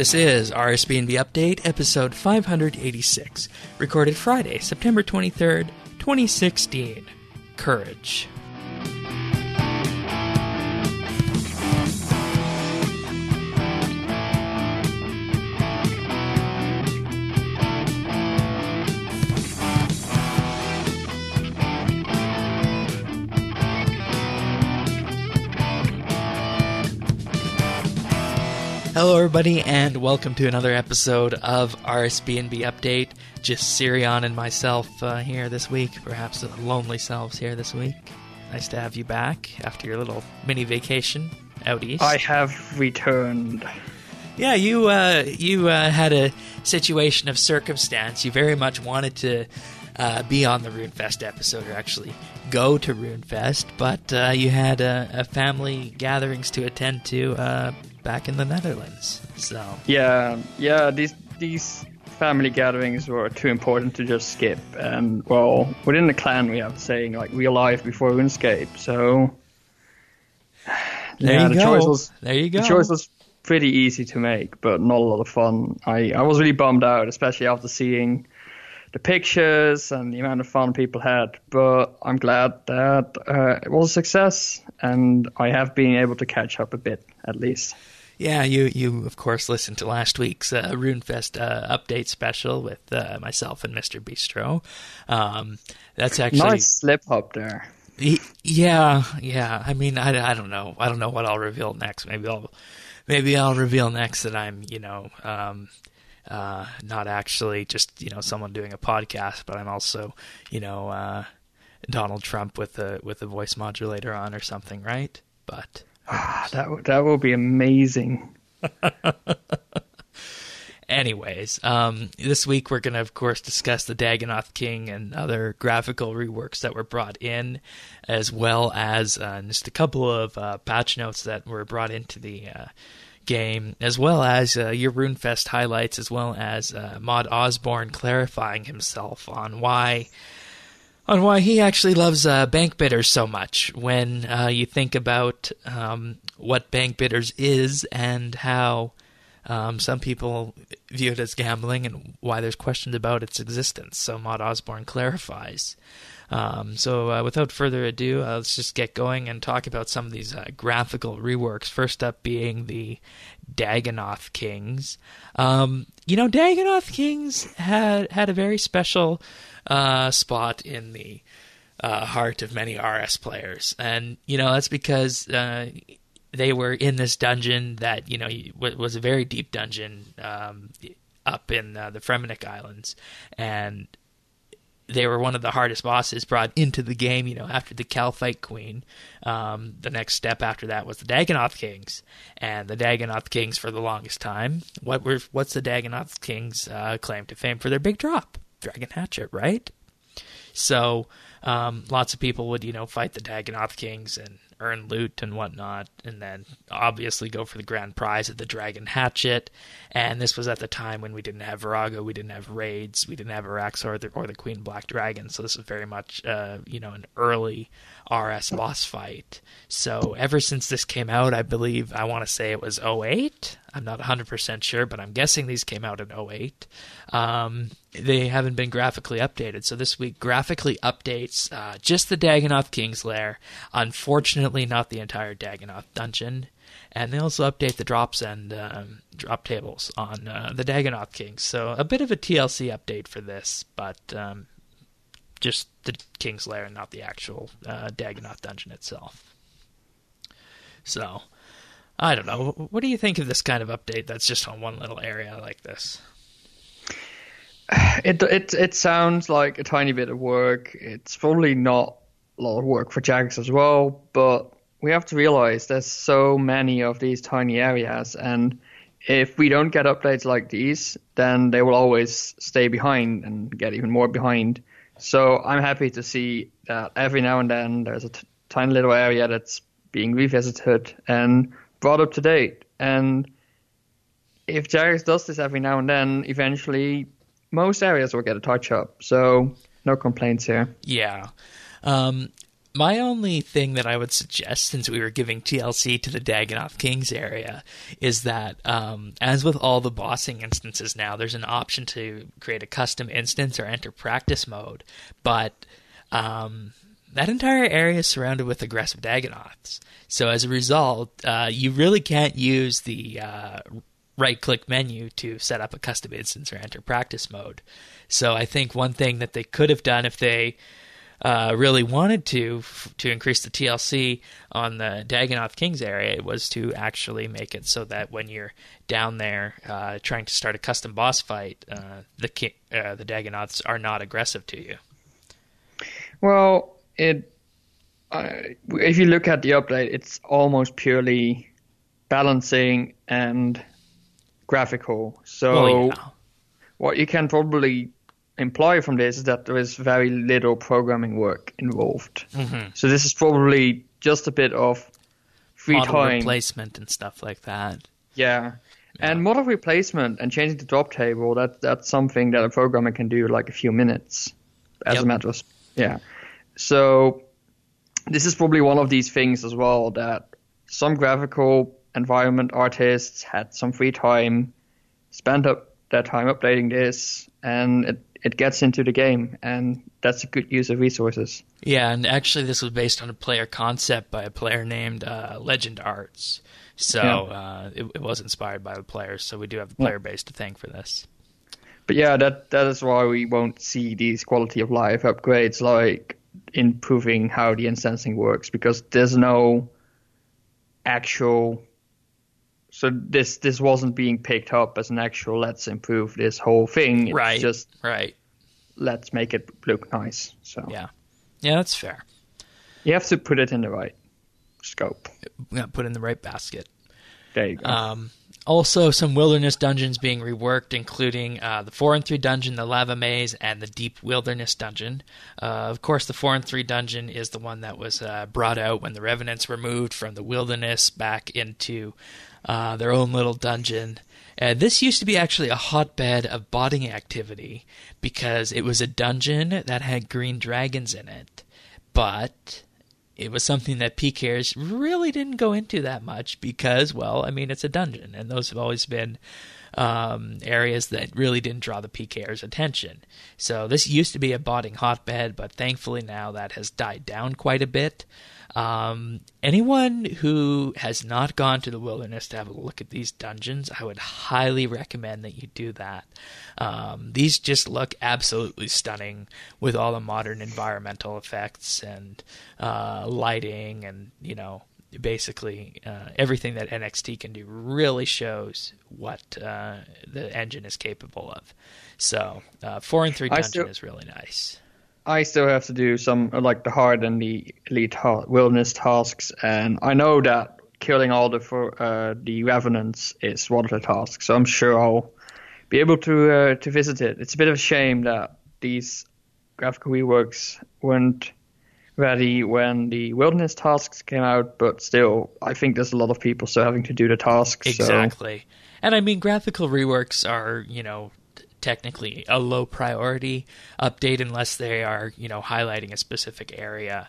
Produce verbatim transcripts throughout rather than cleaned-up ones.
This is R S B N B Update, episode five eighty-six, recorded Friday, September twenty-third, twenty sixteen. Courage. Hello everybody, and welcome to another episode of R S B N B Update. Just Sirion and myself uh, here this week, perhaps the lonely selves here this week. Nice to have you back after your little mini vacation out east. I have returned. Yeah, you uh, you uh, had a situation of circumstance. You very much wanted to uh, be on the RuneFest episode, or actually go to RuneFest, but uh, you had uh, a family gatherings to attend to uh, back in the Netherlands. So yeah, yeah, these these family gatherings were too important to just skip. And well, within the clan, we have saying like real life before RuneScape. So there yeah, you the go. Choice was, there you go. The choice was pretty easy to make, but not a lot of fun. I I was really bummed out, especially after seeing the pictures and the amount of fun people had. But I'm glad that uh, it was a success, and I have been able to catch up a bit at least. Yeah, you, you of course listened to last week's uh, RuneFest uh, update special with uh, myself and Mister Bistro. Um, that's actually nice slip hop there. Yeah, yeah. I mean, I, I don't know. I don't know what I'll reveal next. Maybe I'll maybe I'll reveal next that I'm, you know, um, uh, not actually just, you know, someone doing a podcast, but I'm also, you know, uh, Donald Trump with a with a voice modulator on or something, right? But Ah, that w- that will be amazing. Anyways, um, this week we're going to, of course, discuss the Dagannoth King and other graphical reworks that were brought in, as well as uh, just a couple of uh, patch notes that were brought into the uh, game, as well as uh, your RuneFest highlights, as well as uh, Mod Osborne clarifying himself on why... on why he actually loves uh, bank bidders so much when uh, you think about um, what bank bidders is and how um, some people view it as gambling and why there's questions about its existence. So Mod Osborne clarifies. Um, so uh, without further ado, uh, let's just get going and talk about some of these uh, graphical reworks. First up being the Dagannoth Kings. Um, you know, Dagannoth Kings had, had a very special Uh, spot in the uh, heart of many R S players, and you know that's because uh, they were in this dungeon that you know was a very deep dungeon um, up in uh, the Fremennik Islands, and they were one of the hardest bosses brought into the game. You know, after the Kalphite Queen, um, the next step after that was the Dagannoth Kings, and the Dagannoth Kings for the longest time. What were what's the Dagannoth Kings' uh, claim to fame? For their big drop. Dragon Hatchet, right? So um, lots of people would, you know, fight the Dagannoth Kings and earn loot and whatnot, and then obviously go for the grand prize of the Dragon Hatchet. And this was at the time when we didn't have Virago, we didn't have raids, we didn't have Araxor or the, or the Queen Black Dragon. So this was very much, uh, you know, an early R S boss fight. So ever since this came out, I believe, I want to say it was oh eight. I'm not one hundred percent sure, but I'm guessing these came out in oh eight. Um, they haven't been graphically updated. So this week, graphically updates uh, just the Dagannoth King's Lair. Unfortunately, not the entire Dagannoth dungeon. And they also update the drops and um, drop tables on uh, the Dagannoth Kings. So a bit of a T L C update for this, but um, just the King's Lair and not the actual uh, Dagannoth dungeon itself. So, I don't know. What do you think of this kind of update that's just on one little area like this? It it it sounds like a tiny bit of work. It's probably not a lot of work for Jagex as well, but we have to realize there's so many of these tiny areas, and if we don't get updates like these, then they will always stay behind and get even more behind. So I'm happy to see that every now and then there's a t- tiny little area that's being revisited and brought up to date. And if Jagex does this every now and then, eventually most areas will get a touch up. So no complaints here. Yeah. Um, My only thing that I would suggest, since we were giving T L C to the Dagannoth Kings area, is that, um, as with all the bossing instances now, there's an option to create a custom instance or enter practice mode, but um, that entire area is surrounded with aggressive Dagannoths. So as a result, uh, you really can't use the uh, right-click menu to set up a custom instance or enter practice mode. So I think one thing that they could have done if they Uh, really wanted to f- to increase the T L C on the Dagannoth Kings area was to actually make it so that when you're down there uh, trying to start a custom boss fight, uh, the ki- uh, the Dagannoths are not aggressive to you. Well, it uh, if you look at the update, it's almost purely balancing and graphical. So Well, yeah. what you can probably imply from this is that there is very little programming work involved. Mm-hmm. So this is probably just a bit of free Model time. replacement and stuff like that. Yeah. And model replacement and changing the drop table, that that's something that a programmer can do like a few minutes as Yep. a matter of yeah. So this is probably one of these things as well that some graphical environment artists had some free time, spent up their time updating this, and it, it gets into the game, and that's a good use of resources. Yeah, and actually this was based on a player concept by a player named uh, Legend Arts. So Yeah. uh, it, it was inspired by the players, so we do have the player base to thank for this. But yeah, that that is why we won't see these quality of life upgrades like improving how the instancing works, because there's no actual. So this this wasn't being picked up as an actual let's improve this whole thing. It's Right, just right. let's make it look nice. So Yeah. Yeah, that's fair. you have to put it in the right scope. We got to put in the right basket. There you go. Um, also, some wilderness dungeons being reworked, including uh, the four and three dungeon, the Lava Maze, and the Deep Wilderness dungeon. Uh, of course, the four and three dungeon is the one that was uh, brought out when the Revenants were moved from the wilderness back into uh, their own little dungeon. Uh, this used to be actually a hotbed of botting activity because it was a dungeon that had green dragons in it. But it was something that P Kers really didn't go into that much because, well, I mean, it's a dungeon, and those have always been um, areas that really didn't draw the P Kers' attention. So this used to be a botting hotbed, but thankfully now that has died down quite a bit. Um, anyone who has not gone to the wilderness to have a look at these dungeons, I would highly recommend that you do that. Um, these just look absolutely stunning with all the modern environmental effects and uh, lighting and, you know, basically uh, everything that N X T can do really shows what uh, the engine is capable of. So uh, four and three dungeon still- is really nice. I still have to do some like the hard and the elite ta- wilderness tasks, and I know that killing all the for, uh, the revenants is one of the tasks. So I'm sure I'll be able to uh, to visit it. It's a bit of a shame that these graphical reworks weren't ready when the wilderness tasks came out, but still, I think there's a lot of people still having to do the tasks. Exactly. So. And I mean, graphical reworks are, you know, technically a low priority update unless they are, you know, highlighting a specific area.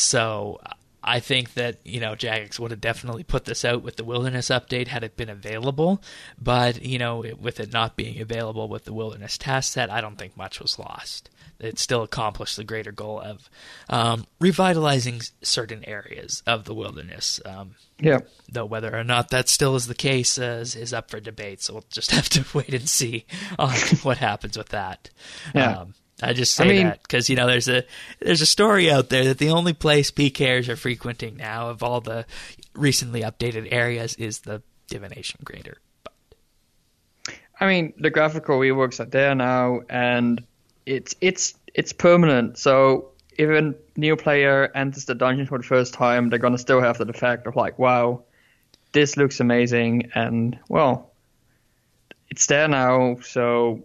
So I think that, you know, Jagex would have definitely put this out with the Wilderness update had it been available. But, you know, with it not being available with the Wilderness task set, I don't think much was lost. It still accomplished the greater goal of um, revitalizing certain areas of the wilderness. Um, yeah. Though whether or not that still is the case uh, is, is up for debate, so we'll just have to wait and see on what happens with that. Yeah. Um, I just say I mean, that because, you know, there's a there's a story out there that the only place P Kers are frequenting now of all the recently updated areas is the Divination Crater. But I mean, the graphical reworks are there now, and it's it's it's permanent. So if a new player enters the dungeon for the first time, they're gonna still have the effect of like, wow, this looks amazing, and well, it's there now. So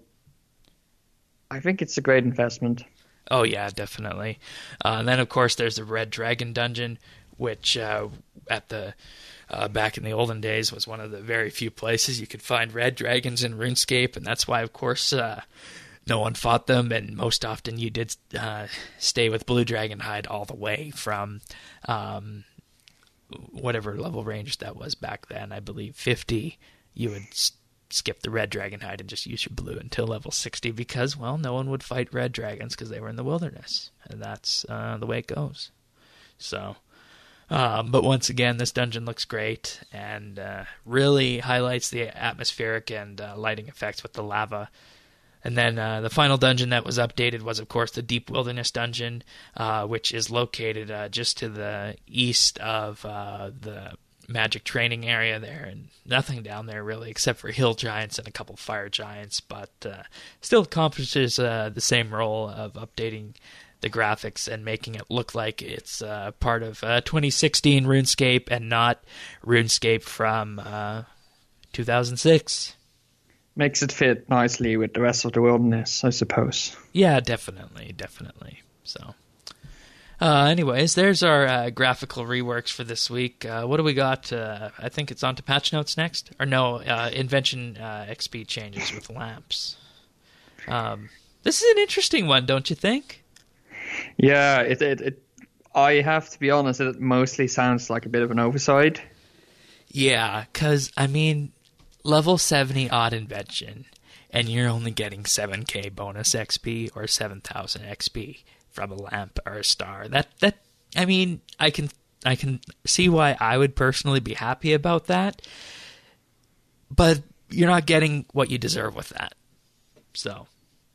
I think it's a great investment. Oh yeah, definitely. Uh, and then of course there's the Red Dragon dungeon, which uh, at the uh, back in the olden days was one of the very few places you could find red dragons in RuneScape, and that's why of course uh, no one fought them, and most often you did uh, stay with Blue Dragonhide all the way from um, whatever level range that was back then. I believe fifty. You would s- skip the Red Dragonhide and just use your blue until level sixty because, well, no one would fight red dragons because they were in the wilderness, and that's uh, the way it goes. So, um, but once again, this dungeon looks great and uh, really highlights the atmospheric and uh, lighting effects with the lava. And then uh, the final dungeon that was updated was, of course, the Deep Wilderness Dungeon, uh, which is located uh, just to the east of uh, the magic training area there, and nothing down there really except for hill giants and a couple fire giants, but uh, still accomplishes uh, the same role of updating the graphics and making it look like it's uh, part of uh, twenty sixteen RuneScape and not RuneScape from uh, two thousand six. Makes it fit nicely with the rest of the wilderness, I suppose. Yeah, definitely, definitely. So, uh, anyways, there's our uh, graphical reworks for this week. Uh, what do we got? Uh, I think it's on to patch notes next. Or no, uh, Invention uh, X P changes with lamps. Um, this is an interesting one, don't you think? Yeah, it, it, it. I have to be honest, it mostly sounds like a bit of an oversight. Yeah, because, I mean, level seventy odd invention, and you're only getting seven K bonus X P or seven thousand X P from a lamp or a star. That that I mean, I can I can see why I would personally be happy about that, but you're not getting what you deserve with that. So,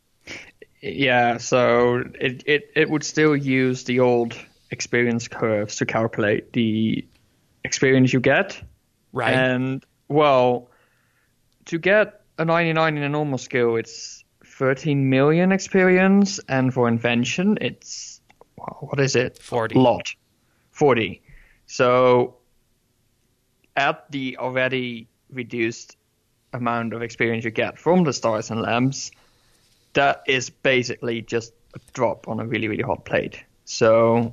yeah, so it it it would still use the old experience curves to calculate the experience you get, right? And well, to get a ninety-nine in a normal skill, it's thirteen million experience, and for invention, it's, what is it? forty. A lot. forty. So, at the already reduced amount of experience you get from the stars and lamps, that is basically just a drop on a really, really hot plate. So,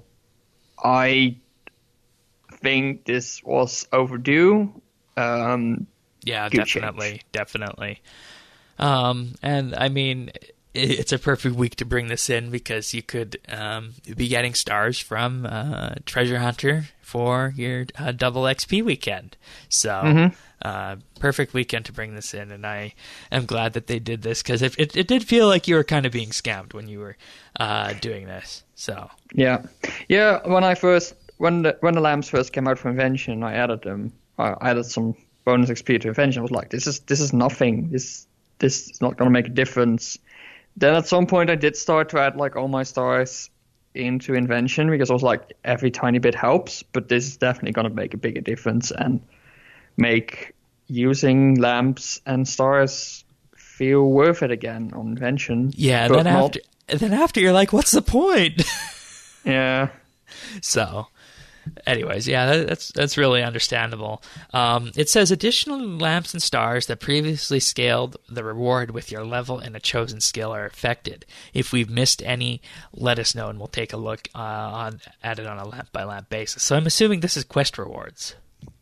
I think this was overdue. Um, Yeah, definitely, change. definitely. Um, and I mean, it's a perfect week to bring this in because you could um, be getting stars from uh, Treasure Hunter for your uh, double X P weekend. So, mm-hmm. uh, perfect weekend to bring this in, and I am glad that they did this because it, it, it did feel like you were kind of being scammed when you were uh, doing this. So yeah, yeah. When I first when the when the lamps first came out for invention, I added them. I added some bonus X P to invention. I was like, this is this is nothing. This this is not going to make a difference. Then at some point, I did start to add like all my stars into invention because I was like, every tiny bit helps, but this is definitely going to make a bigger difference and make using lamps and stars feel worth it again on invention. Yeah, then not... after then after you're like, what's the point? Yeah. So. Anyways, yeah, that's that's really understandable. Um, it says additional lamps and stars that previously scaled the reward with your level in a chosen skill are affected. If we've missed any, let us know, and we'll take a look uh, on at it on a lamp by lamp basis. So I'm assuming this is quest rewards.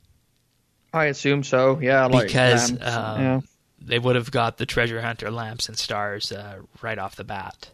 I assume so. Yeah, like because lamps, um, yeah. they would have got the treasure hunter lamps and stars uh, right off the bat.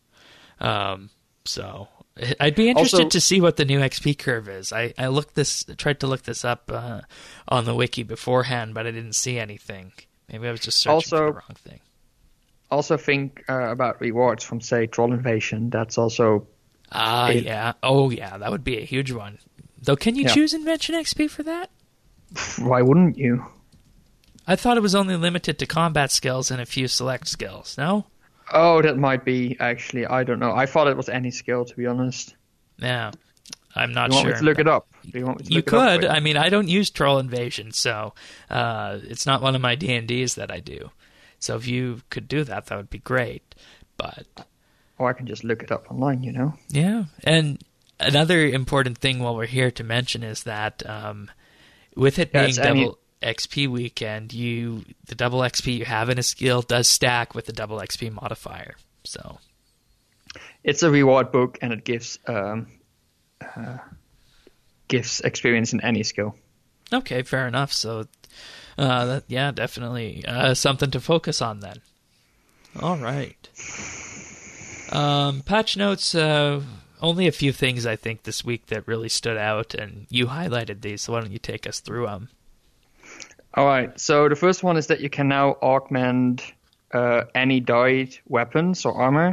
Um, so. I'd be interested also, to see what the new X P curve is. I, I looked this, tried to look this up uh, on the wiki beforehand, but I didn't see anything. Maybe I was just searching also, for the wrong thing. Also think uh, about rewards from, say, Troll Invasion. That's also... Ah, uh, yeah. Oh, yeah, that would be a huge one. Though, can you yeah. choose Invention X P for that? Why wouldn't you? I thought it was only limited to combat skills and a few select skills, no? Oh, that might be, actually. I don't know. I thought it was any skill, to be honest. Yeah, I'm not you want sure. Me to look it up? Do you want me to you look could. It up I mean, I don't use Troll Invasion, so uh, it's not one of my D and Ds that I do. So if you could do that, that would be great. But or I can just look it up online, you know? Yeah, and another important thing while we're here to mention is that um, with it yeah, being double... Any- X P weekend, you the double X P you have in a skill does stack with the double X P modifier. So it's a reward book, and it gives um, uh, gives experience in any skill. Okay, fair enough. So, uh, that, yeah, definitely uh, something to focus on then. All right. Um, patch notes, uh, only a few things I think this week that really stood out, and you highlighted these, so why don't you take us through them? All right. So the first one is that you can now augment uh, any dyed weapons or armor.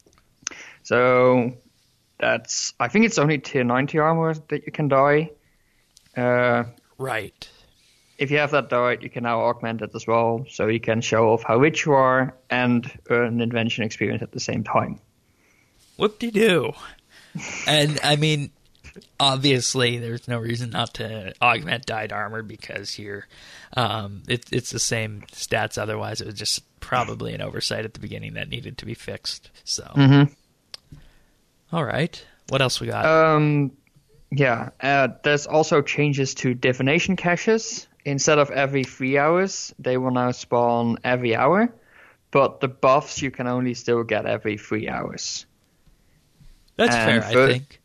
So that's, I think it's only tier ninety armor that you can dye. Uh, right. If you have that dyed, you can now augment it as well, so you can show off how rich you are and earn invention experience at the same time. Whoop-de-doo. And, I mean, obviously there's no reason not to augment dyed armor because you're, um, it, it's the same stats. Otherwise, it was just probably an oversight at the beginning that needed to be fixed. So, mm-hmm. All right. What else we got? Um, yeah, uh, there's also changes to divination caches. Instead of every three hours, they will now spawn every hour, but the buffs you can only still get every three hours. That's and fair, for, I think.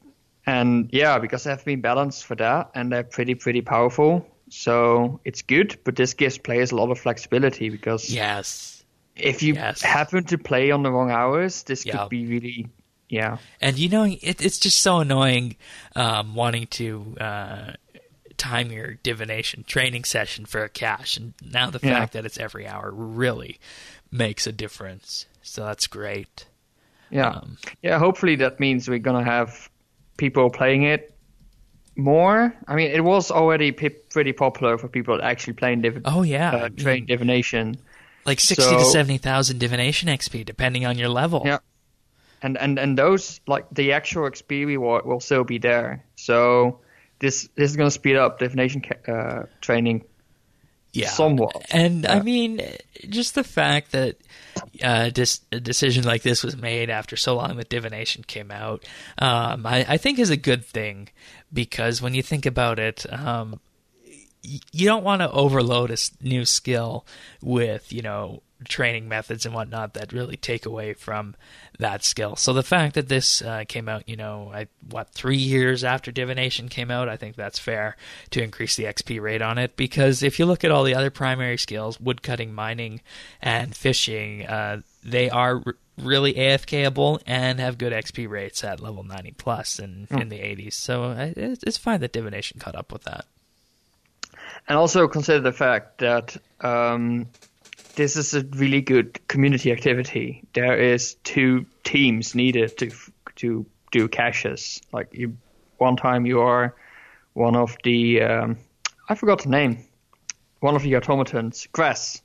And yeah, because they have been balanced for that, and they're pretty, pretty powerful. So it's good, but this gives players a lot of flexibility because yes, if you yes. happen to play on the wrong hours, this yep. could be really, yeah. And you know, it, it's just so annoying um, wanting to uh, time your divination training session for a cache, and now the yeah. fact that it's every hour really makes a difference. So that's great. Yeah, um, yeah. Hopefully that means we're gonna have people playing it more. I mean, it was already p- pretty popular for people actually playing div- oh yeah, uh, train divination, like sixty so, to seventy thousand divination X P, depending on your level. Yeah, and and and those, like, the actual X P reward will still be there. So this this is going to speed up divination ca- uh, training. Yeah, somewhat. And yeah. I mean, just the fact that uh, dis- a decision like this was made after so long that divination came out, um, I, I think is a good thing, because when you think about it, um, y- you don't want to overload a new skill with, you know, training methods and whatnot that really take away from that skill. So the fact that this uh, came out, you know, I, what, three years after divination came out, I think that's fair to increase the X P rate on it, because if you look at all the other primary skills, woodcutting, mining, and fishing, uh, they are r- really AFKable and have good X P rates at level ninety plus and mm. in the eighties. So I, it's fine that divination caught up with that. And also consider the fact that um, this is a really good community activity. There is two teams needed to to do caches. Like, you, one time you are one of the um, I forgot the name. One of the automatons, Grass,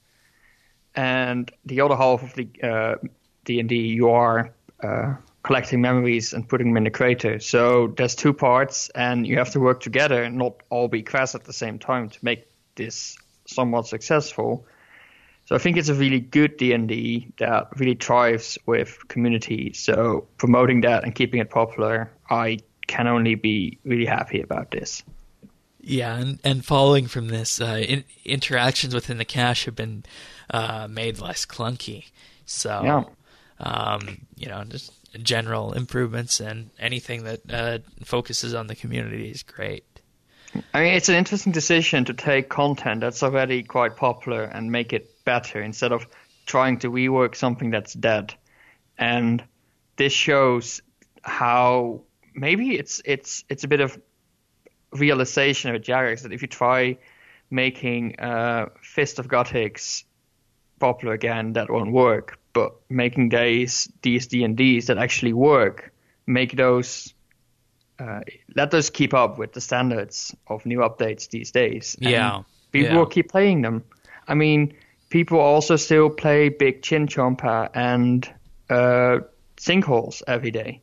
and the other half of the uh, D and D you are uh, collecting memories and putting them in the crater. So there's two parts, and you have to work together and not all be Grass at the same time to make this somewhat successful. So I think it's a really good D and D that really thrives with community. So promoting that and keeping it popular, I can only be really happy about this. Yeah, and, and following from this, uh, in, interactions within the cache have been uh, made less clunky. So, yeah. um, you know, just general improvements, and anything that uh, focuses on the community is great. I mean, it's an interesting decision to take content that's already quite popular and make it better instead of trying to rework something that's dead. And this shows how maybe it's it's it's a bit of realization of Jagex that if you try making uh, Fist of Gothics popular again, that won't work. But making these these D and Ds that actually work, make those. Uh, let us keep up with the standards of new updates these days. And yeah. people yeah. will keep playing them. I mean, people also still play Big Chin Chomper and uh, Sinkholes every day.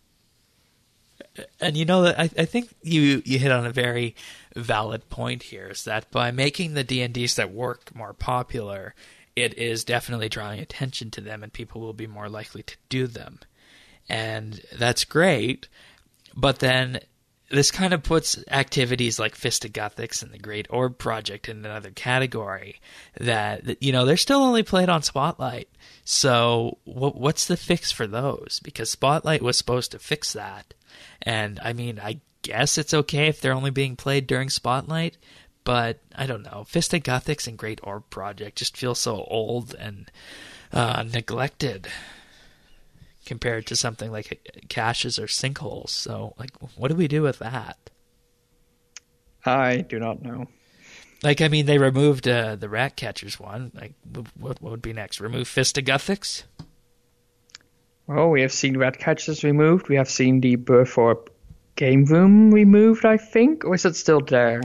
And you know, that I, I think you, you hit on a very valid point here, is that by making the D and Ds that work more popular, it is definitely drawing attention to them, and people will be more likely to do them. And that's great. But then this kind of puts activities like Fist of Gothics and the Great Orb Project in another category that, you know, they're still only played on Spotlight. So what, what's the fix for those? Because Spotlight was supposed to fix that. And, I mean, I guess it's okay if they're only being played during Spotlight, but I don't know. Fist of Gothics and Great Orb Project just feel so old and uh, neglected compared to something like caches or sinkholes. So, like, what do we do with that? I do not know. Like, I mean, they removed uh, the rat catchers one. Like, what, what would be next? Remove Fistigathics? Well, we have seen rat catchers removed. We have seen the Burthorpe game room removed, I think. Or is it still there?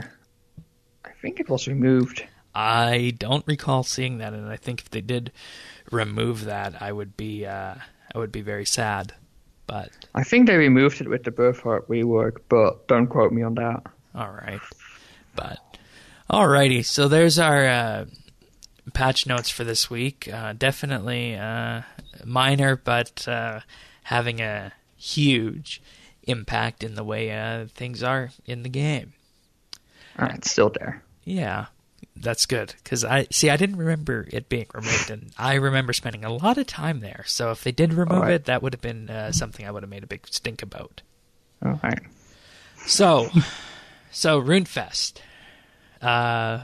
I think it was removed. I don't recall seeing that, and I think if they did remove that, I would be uh, I would be very sad. But I think they removed it with the Burthorpe rework, but don't quote me on that. All right. But alrighty, so there's our uh, patch notes for this week. Uh, definitely uh, minor, but uh, having a huge impact in the way uh, things are in the game. Uh, it's still there. Yeah, that's good. Because I see, I didn't remember it being removed, and I remember spending a lot of time there. So if they did remove right. it, that would have been uh, something I would have made a big stink about. All right. So, so RuneFest. Uh,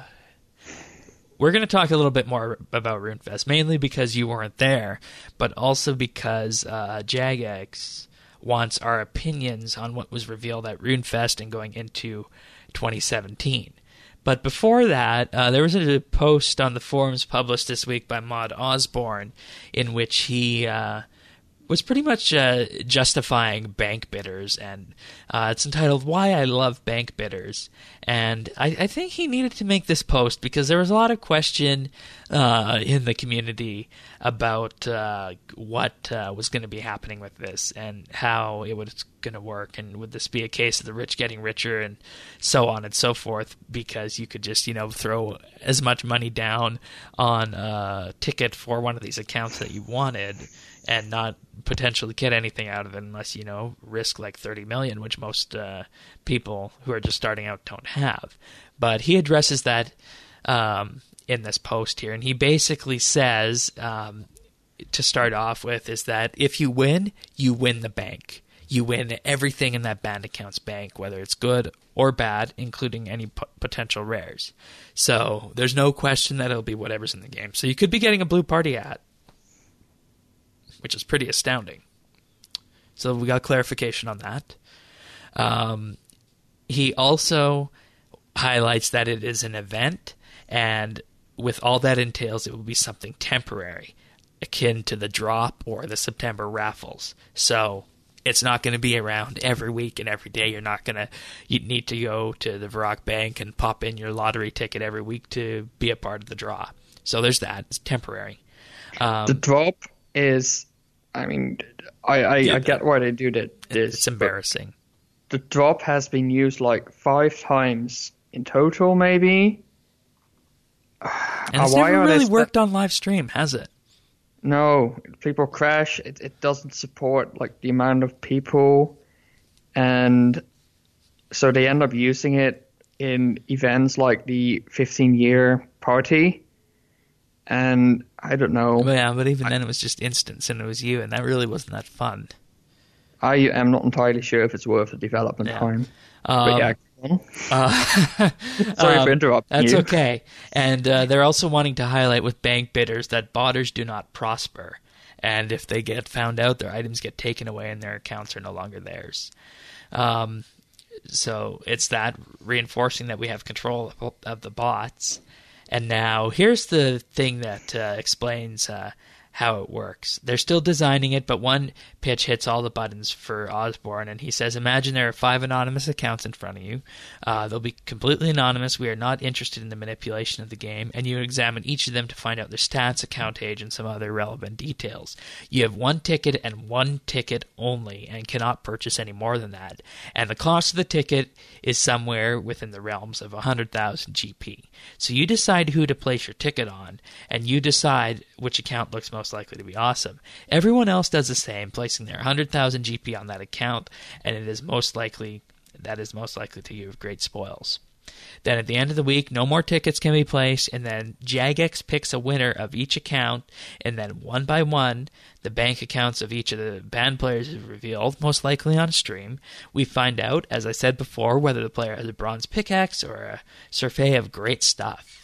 we're going to talk a little bit more about RuneFest, mainly because you weren't there, but also because uh, Jagex wants our opinions on what was revealed at RuneFest and going into twenty seventeen. But before that, uh, there was a post on the forums published this week by Maud Osborne in which he uh, was pretty much uh, justifying bank bidders, and uh, it's entitled "Why I Love Bank Bidders." And I, I think he needed to make this post because there was a lot of question uh, in the community about uh, what uh, was going to be happening with this and how it was going to work, and would this be a case of the rich getting richer and so on and so forth, because you could just, you know, throw as much money down on a ticket for one of these accounts that you wanted and not potentially get anything out of it unless, you know, risk like thirty million, which most uh, people who are just starting out don't have. But he addresses that um, in this post here, and he basically says, um, to start off with, is that if you win, you win the bank. You win everything in that band account's bank, whether it's good or bad, including any p- potential rares. So there's no question that it'll be whatever's in the game. So you could be getting a Blue Party hat, which is pretty astounding. So we got clarification on that. Um, he also highlights that it is an event, and with all that entails, it will be something temporary, akin to the drop or the September raffles. So it's not going to be around every week and every day. You're not going to, you need to go to the Varrock Bank and pop in your lottery ticket every week to be a part of the draw. So there's that. It's temporary. Um, the drop is, I mean, I, I, yeah, I get why they do that. This, it's embarrassing. The drop has been used like five times in total, maybe. And it's never really worked on live stream, has it? No, people crash. It it doesn't support like the amount of people, and so they end up using it in events like the fifteen year party. And I don't know. Well, yeah, but even I, then it was just instance, and it was you, and that really wasn't that fun. I am not entirely sure if it's worth the development yeah. time. Um, but yeah. Uh, Sorry um, for interrupting That's you. okay. And uh, they're also wanting to highlight with bank bidders that botters do not prosper. And if they get found out, their items get taken away and their accounts are no longer theirs. Um, so it's that reinforcing that we have control of, of the bots. And now here's the thing that uh, explains uh, how it works. They're still designing it, but one pitch hits all the buttons for Osborne, and he says, imagine there are five anonymous accounts in front of you. Uh, they'll be completely anonymous. We are not interested in the manipulation of the game, and you examine each of them to find out their stats, account age, and some other relevant details. You have one ticket and one ticket only, and cannot purchase any more than that. And the cost of the ticket is somewhere within the realms of one hundred thousand G P. So you decide who to place your ticket on, and you decide which account looks most likely to be awesome. Everyone else does the same, placing their one hundred thousand G P on that account, and it is most likely that is most likely to give great spoils. Then at the end of the week, no more tickets can be placed, and then Jagex picks a winner of each account, and then one by one, the bank accounts of each of the band players is revealed, most likely on stream. We find out, as I said before, whether the player has a bronze pickaxe or a surfeit of great stuff.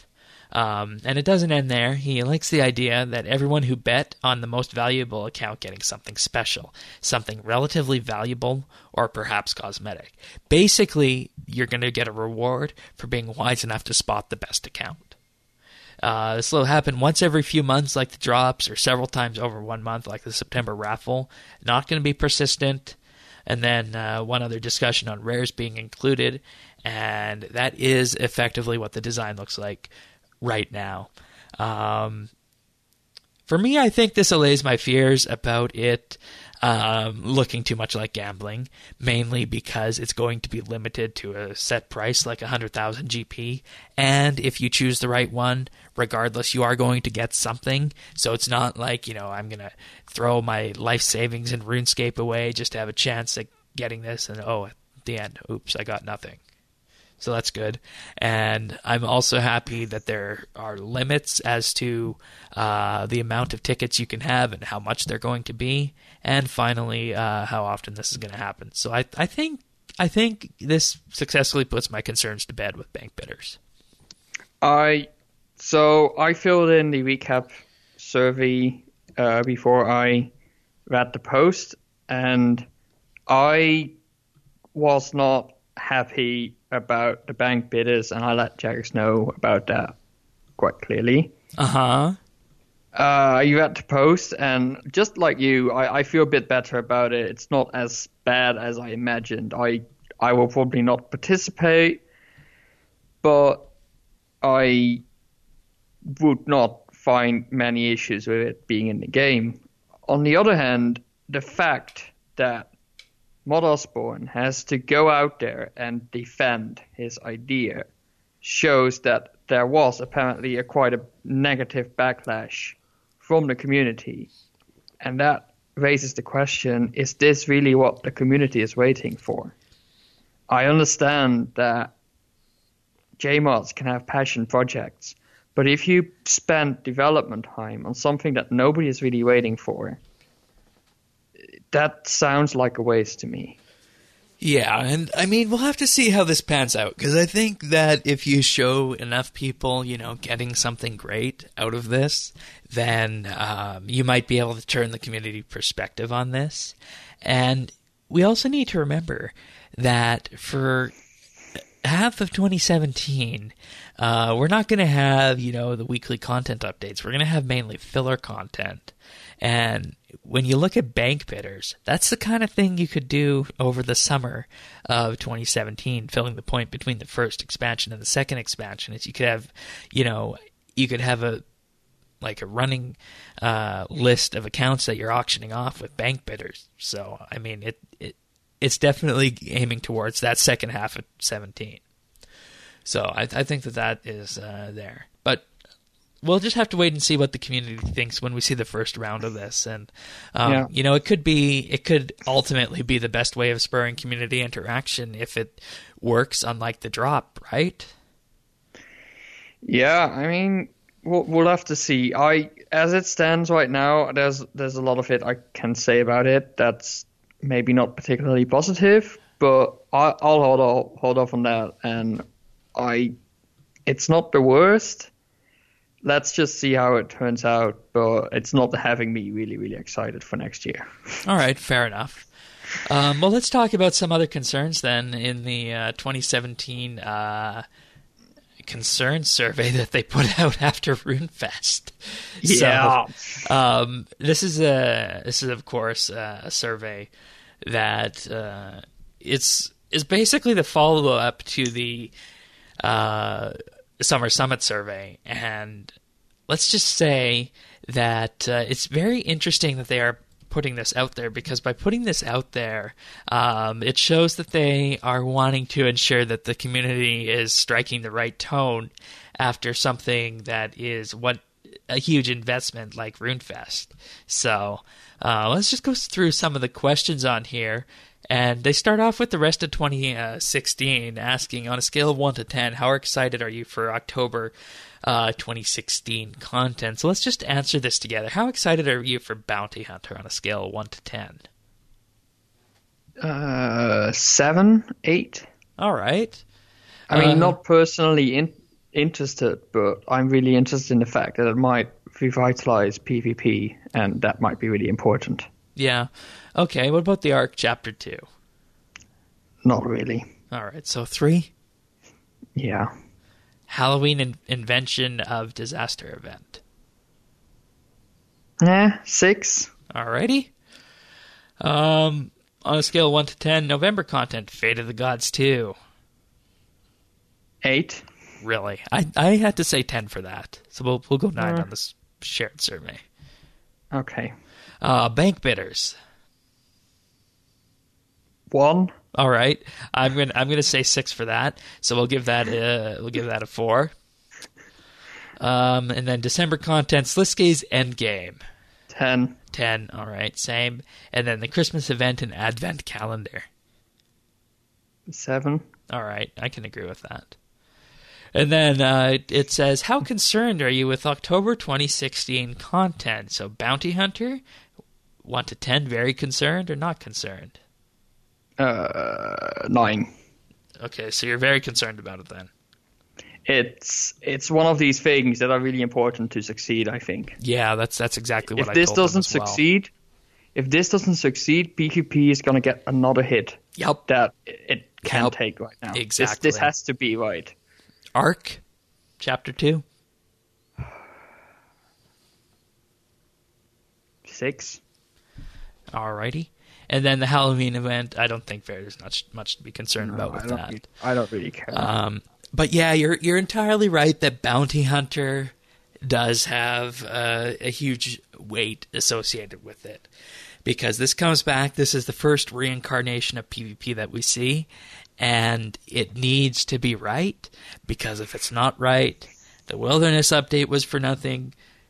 Um, and it doesn't end there. He likes the idea that everyone who bet on the most valuable account getting something special, something relatively valuable or perhaps cosmetic. Basically, you're going to get a reward for being wise enough to spot the best account. Uh, this will happen once every few months like the drops, or several times over one month like the September raffle. Not going to be persistent. And then uh, one other discussion on rares being included, and that is effectively what the design looks like right now. Um, for me, I think this allays my fears about it um, looking too much like gambling, mainly because it's going to be limited to a set price like one hundred thousand G P, and if you choose the right one, regardless, you are going to get something. So it's not like, you know, I'm going to throw my life savings in RuneScape away just to have a chance at getting this, and oh, at the end, oops, I got nothing. So that's good. And I'm also happy that there are limits as to uh, the amount of tickets you can have and how much they're going to be. And finally, uh, how often this is going to happen. So I, I think I think this successfully puts my concerns to bed with bank bidders. I so I filled in the recap survey uh, before I read the post, and I was not happy about the bank bidders, and I let Jagex know about that quite clearly. Uh-huh. Uh, you read the post, and just like you, I, I feel a bit better about it. It's not as bad as I imagined. I I will probably not participate, but I would not find many issues with it being in the game. On the other hand, the fact that Mod Osborne has to go out there and defend his idea shows that there was apparently a quite a negative backlash from the community. And that raises the question, is this really what the community is waiting for? I understand that J MODs can have passion projects, but if you spend development time on something that nobody is really waiting for, that sounds like a waste to me. Yeah, and I mean, we'll have to see how this pans out, because I think that if you show enough people, you know, getting something great out of this, then um, you might be able to turn the community perspective on this. And we also need to remember that for half of twenty seventeen, uh, we're not going to have, you know, the weekly content updates. We're going to have mainly filler content. And when you look at bank bidders, that's the kind of thing you could do over the summer of twenty seventeen, filling the point between the first expansion and the second expansion. Is you could have, you know, you could have a like a running uh, list of accounts that you're auctioning off with bank bidders. So, I mean, it, it it's definitely aiming towards that second half of seventeen. So I, I think that that is uh, there. But we'll just have to wait and see what the community thinks when we see the first round of this. And, um, yeah. you know, it could be, it could ultimately be the best way of spurring community interaction if it works, unlike the drop, right? Yeah, I mean, we'll, we'll have to see. I, as it stands right now, there's, there's a lot of it I can say about it that's maybe not particularly positive, but I, I'll hold off, hold off on that. And I, it's not the worst. Let's just see how it turns out, but it's not having me really, really excited for next year. All right, fair enough. Um, well, let's talk about some other concerns then in the uh, twenty seventeen uh, concern survey that they put out after RuneFest. Yeah. So, um, this is a this is of course uh, a survey that uh, it's is basically the follow up to the Uh, Summer Summit survey, and let's just say that uh, it's very interesting that they are putting this out there, because by putting this out there, um, it shows that they are wanting to ensure that the community is striking the right tone after something that is what a huge investment like RuneFest. So uh, let's just go through some of the questions on here. And they start off with the rest of twenty sixteen, asking, on a scale of one to ten, how excited are you for October uh, twenty sixteen content? So let's just answer this together. How excited are you for Bounty Hunter on a scale of one to ten? Uh, seven, eight. All right. I mean, uh, not personally in, interested, but I'm really interested in the fact that it might revitalize PvP, and that might be really important. Yeah. Okay, what about the Ark Chapter two? Not really. All right, so three? Yeah. Halloween in- Invention of Disaster Event. Yeah, six. Alrighty. Um, on a scale of one to ten, November content, Fate of the Gods two. Eight. Really? I I had to say ten for that. So we'll we'll go nine Uh. on this shared survey. Okay. Uh, Bank Bidders. One. All right. I'm gonna I'm gonna say six for that. So we'll give that a, we'll give that a four. Um, and then December content, Sliskay's Endgame. Ten. Ten. All right, same. And then the Christmas event and Advent calendar. Seven. All right, I can agree with that. And then uh, it says, how concerned are you with October twenty sixteen content? So Bounty Hunter, one to ten, very concerned or not concerned? Uh, nine. Okay, so you're very concerned about it then. It's it's one of these things that are really important to succeed, I think. Yeah, that's that's exactly what If I this told them doesn't as well. succeed, if this doesn't succeed, PvP is going to get another hit Yep. that it can't Yep. take right now. This, Exactly. this has to be right. Ark, chapter two. Six. Alrighty. And then the Halloween event, I don't think there's much much to be concerned about with I don't that. really- I don't really care. Um, but yeah, you're you're entirely right that Bounty Hunter does have uh, a huge weight associated with it, because this comes back. This is the first reincarnation of PvP that we see, and it needs to be right, because if it's not right, the Wilderness update was for nothing,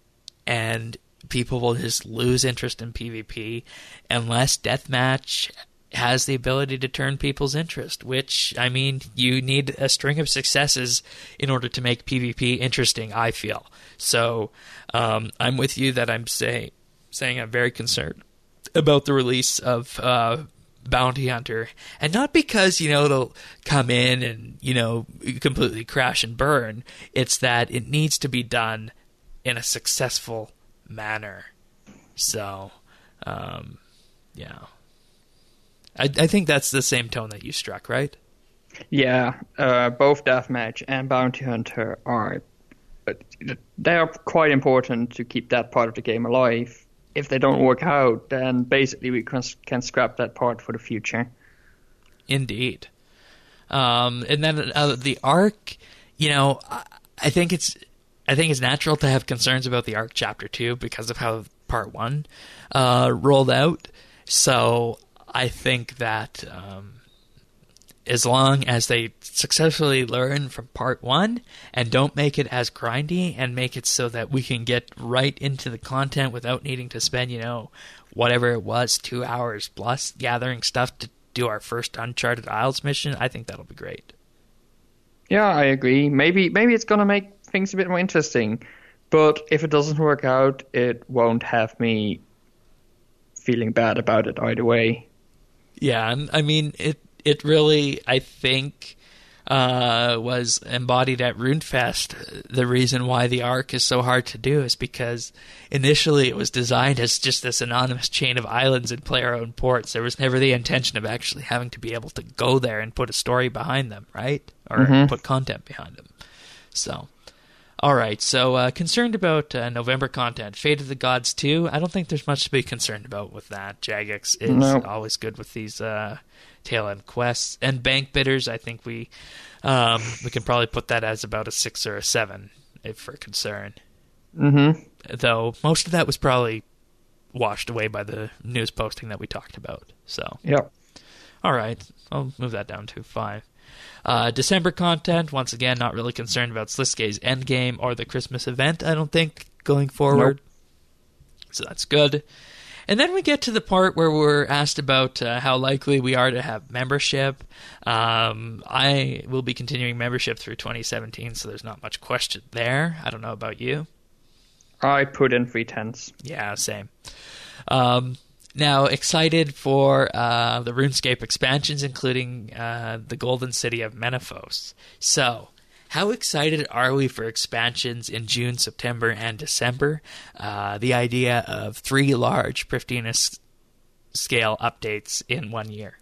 and people will just lose interest in PvP unless Deathmatch has the ability to turn people's interest, which, I mean, you need a string of successes in order to make PvP interesting, I feel. So um, I'm with you that I'm say, saying I'm very concerned about the release of uh, Bounty Hunter, and not because, you know, it'll come in and, you know, completely crash and burn. It's that it needs to be done in a successful manner. So, um, yeah. I, I think that's the same tone that you struck, right? Yeah, uh, both Deathmatch and Bounty Hunter are they are quite important to keep that part of the game alive. If they don't work out, then basically we can, can scrap that part for the future. Indeed. Um, and then uh, the Ark, you know, I, I think it's I think it's natural to have concerns about the Ark Chapter two because of how Part one uh, rolled out. So I think that um, as long as they successfully learn from Part one and don't make it as grindy and make it so that we can get right into the content without needing to spend, you know, whatever it was, two hours plus gathering stuff to do our first Uncharted Isles mission, I think that'll be great. Yeah, I agree. Maybe maybe it's going to make things a bit more interesting. But if it doesn't work out, it won't have me feeling bad about it either way. Yeah, and I mean, it it really, I think, uh, was embodied at RuneFest. The reason why the Ark is so hard to do is because initially it was designed as just this anonymous chain of islands and player-owned ports. There was never the intention of actually having to be able to go there and put a story behind them, right? Or Mhm. put content behind them. So... All right, so uh, concerned about uh, November content. Fate of the Gods two, I don't think there's much to be concerned about with that. Jagex is No. always good with these uh, tail-end quests. And Bank Bidders, I think we um, we can probably put that as about a six or a seven if for concern. Mm-hmm. Though most of that was probably washed away by the news posting that we talked about. So, Yep. all right, I'll move that down to five. Uh, December content, once again, not really concerned about Sliskay's Endgame or the Christmas event, I don't think, going forward. Nope. So that's good. And then we get to the part where we're asked about uh, how likely we are to have membership. Um, I will be continuing membership through twenty seventeen, so there's not much question there. I don't know about you. I put in three tenths. Yeah, same. Um, now, excited for uh, the RuneScape expansions, including uh, the Golden City of Menaphos. So, how excited are we for expansions in June, September, and December? Uh, the idea of three large Prifddinas scale updates in one year.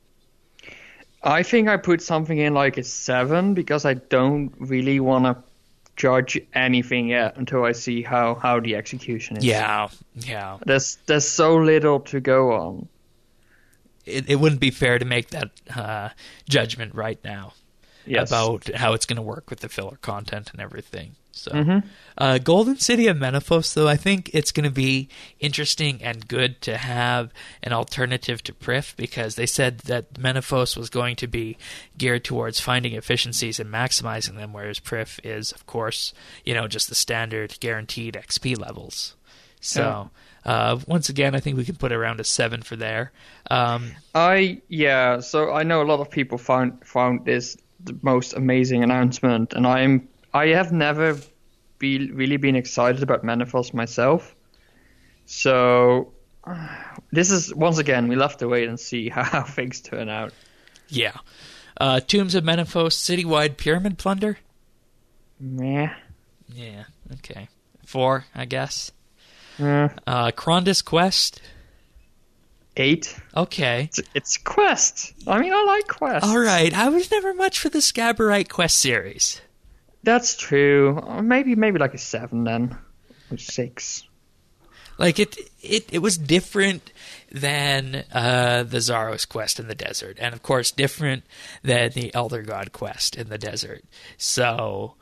I think I put something in like a seven because I don't really want to judge anything yet until I see how, how the execution is. Yeah, yeah. There's there's so little to go on. It, it wouldn't be fair to make that uh, judgment right now yes. about how it's going to work with the filler content and everything. So, mm-hmm. uh, Golden City of Menaphos, though, I think it's going to be interesting and good to have an alternative to Prif, because they said that Menaphos was going to be geared towards finding efficiencies and maximizing them, whereas Prif is, of course, you know, just the standard guaranteed X P levels. So, yeah. uh, once again, I think we can put around a seven for there. Um, I yeah. So I know a lot of people found found this the most amazing announcement, and I'm I have never be really been excited about Menaphos myself. So uh, this is once again we'll have to wait and see how, how things turn out. Yeah, uh, Tombs of Menaphos, citywide pyramid plunder. Meh. Yeah. Okay. Four, I guess. Uh, uh, Krondys Quest. Eight. Okay. It's, it's Quest. I mean, I like Quest. All right. I was never much for the Skabberite Quest series. That's true. Maybe, maybe like a seven then, or six. Like it, it, it was different than uh, the Zaros Quest in the desert, and of course, different than the Elder God Quest in the desert. So,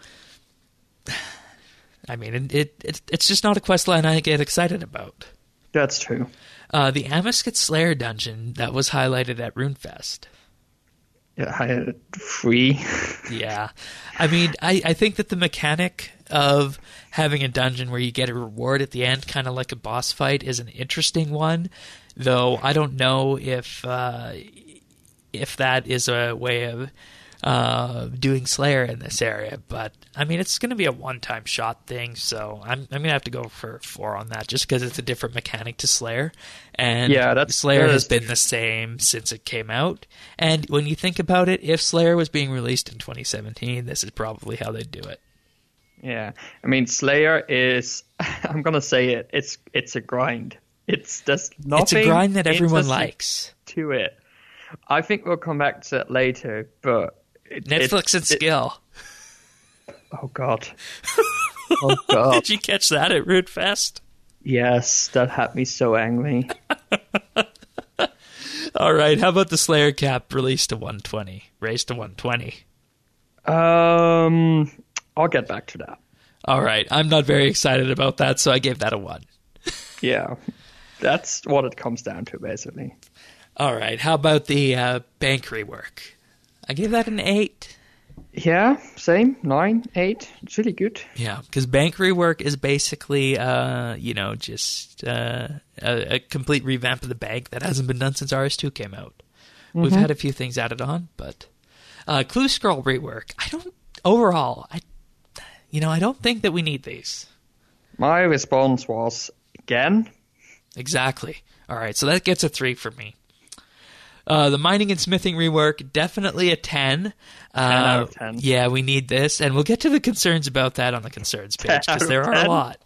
I mean, it, it, it it's just not a quest line I get excited about. That's true. Uh, the Amesket Slayer dungeon that was highlighted at RuneFest. Yeah, I had free. Yeah. I mean, I, I think that the mechanic of having a dungeon where you get a reward at the end, kind of like a boss fight, is an interesting one. Though I don't know if uh, if that is a way of uh, doing Slayer in this area. But, I mean, it's going to be a one-time shot thing, so I'm, I'm going to have to go for four on that, just because it's a different mechanic to Slayer. And yeah, that's, Slayer that has is... been the same since it came out. And when you think about it, if Slayer was being released in twenty seventeen, this is probably how they'd do it. Yeah, I mean, Slayer is, I'm going to say it, it's it's a grind. It's just nothing. It's a grind that everyone likes. To it. I think we'll come back to it later, but... It, Netflix it, and it, skill. Oh, God. Oh, God. Did you catch that at RuneFest? Yes, that had me so angry. All right, how about the Slayer cap released to one twenty? Raised to one twenty? Um, I'll get back to that. All right, I'm not very excited about that, so I gave that a one. Yeah, that's what it comes down to, basically. All right, how about the uh, bank rework? I gave that an eight. Yeah, same. Nine, eight. It's really good. Yeah, because bank rework is basically, uh, you know, just uh, a, a complete revamp of the bank that hasn't been done since R S two came out. Mm-hmm. We've had a few things added on, but uh, Clue Scroll rework. I don't overall. I, you know, I don't think that we need these. My response was again. Exactly. All right, so that gets a three for me. Uh, the mining and smithing rework, definitely a ten. Uh, ten out of ten. Yeah, we need this, and we'll get to the concerns about that on the concerns page, because there are a lot.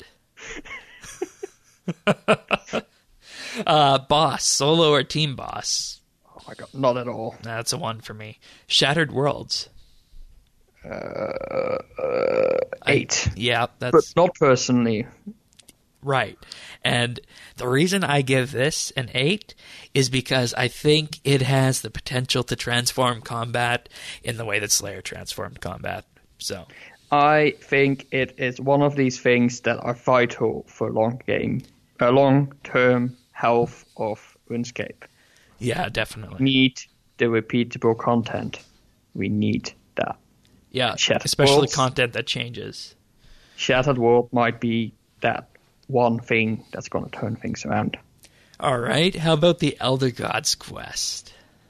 uh, boss, solo or team boss? Oh my god, not at all. That's a one for me. Shattered Worlds. Uh, uh, eight. I, yeah, that's... But not personally. Right. And the reason I give this an eight is because I think it has the potential to transform combat in the way that Slayer transformed combat. So I think it is one of these things that are vital for long game, a long-term health of RuneScape. Yeah, definitely. We need the repeatable content. We need that. Yeah, Shattered especially Worlds. Content that changes. Shattered World might be that one thing that's going to turn things around. All right. How about the Elder Gods quest?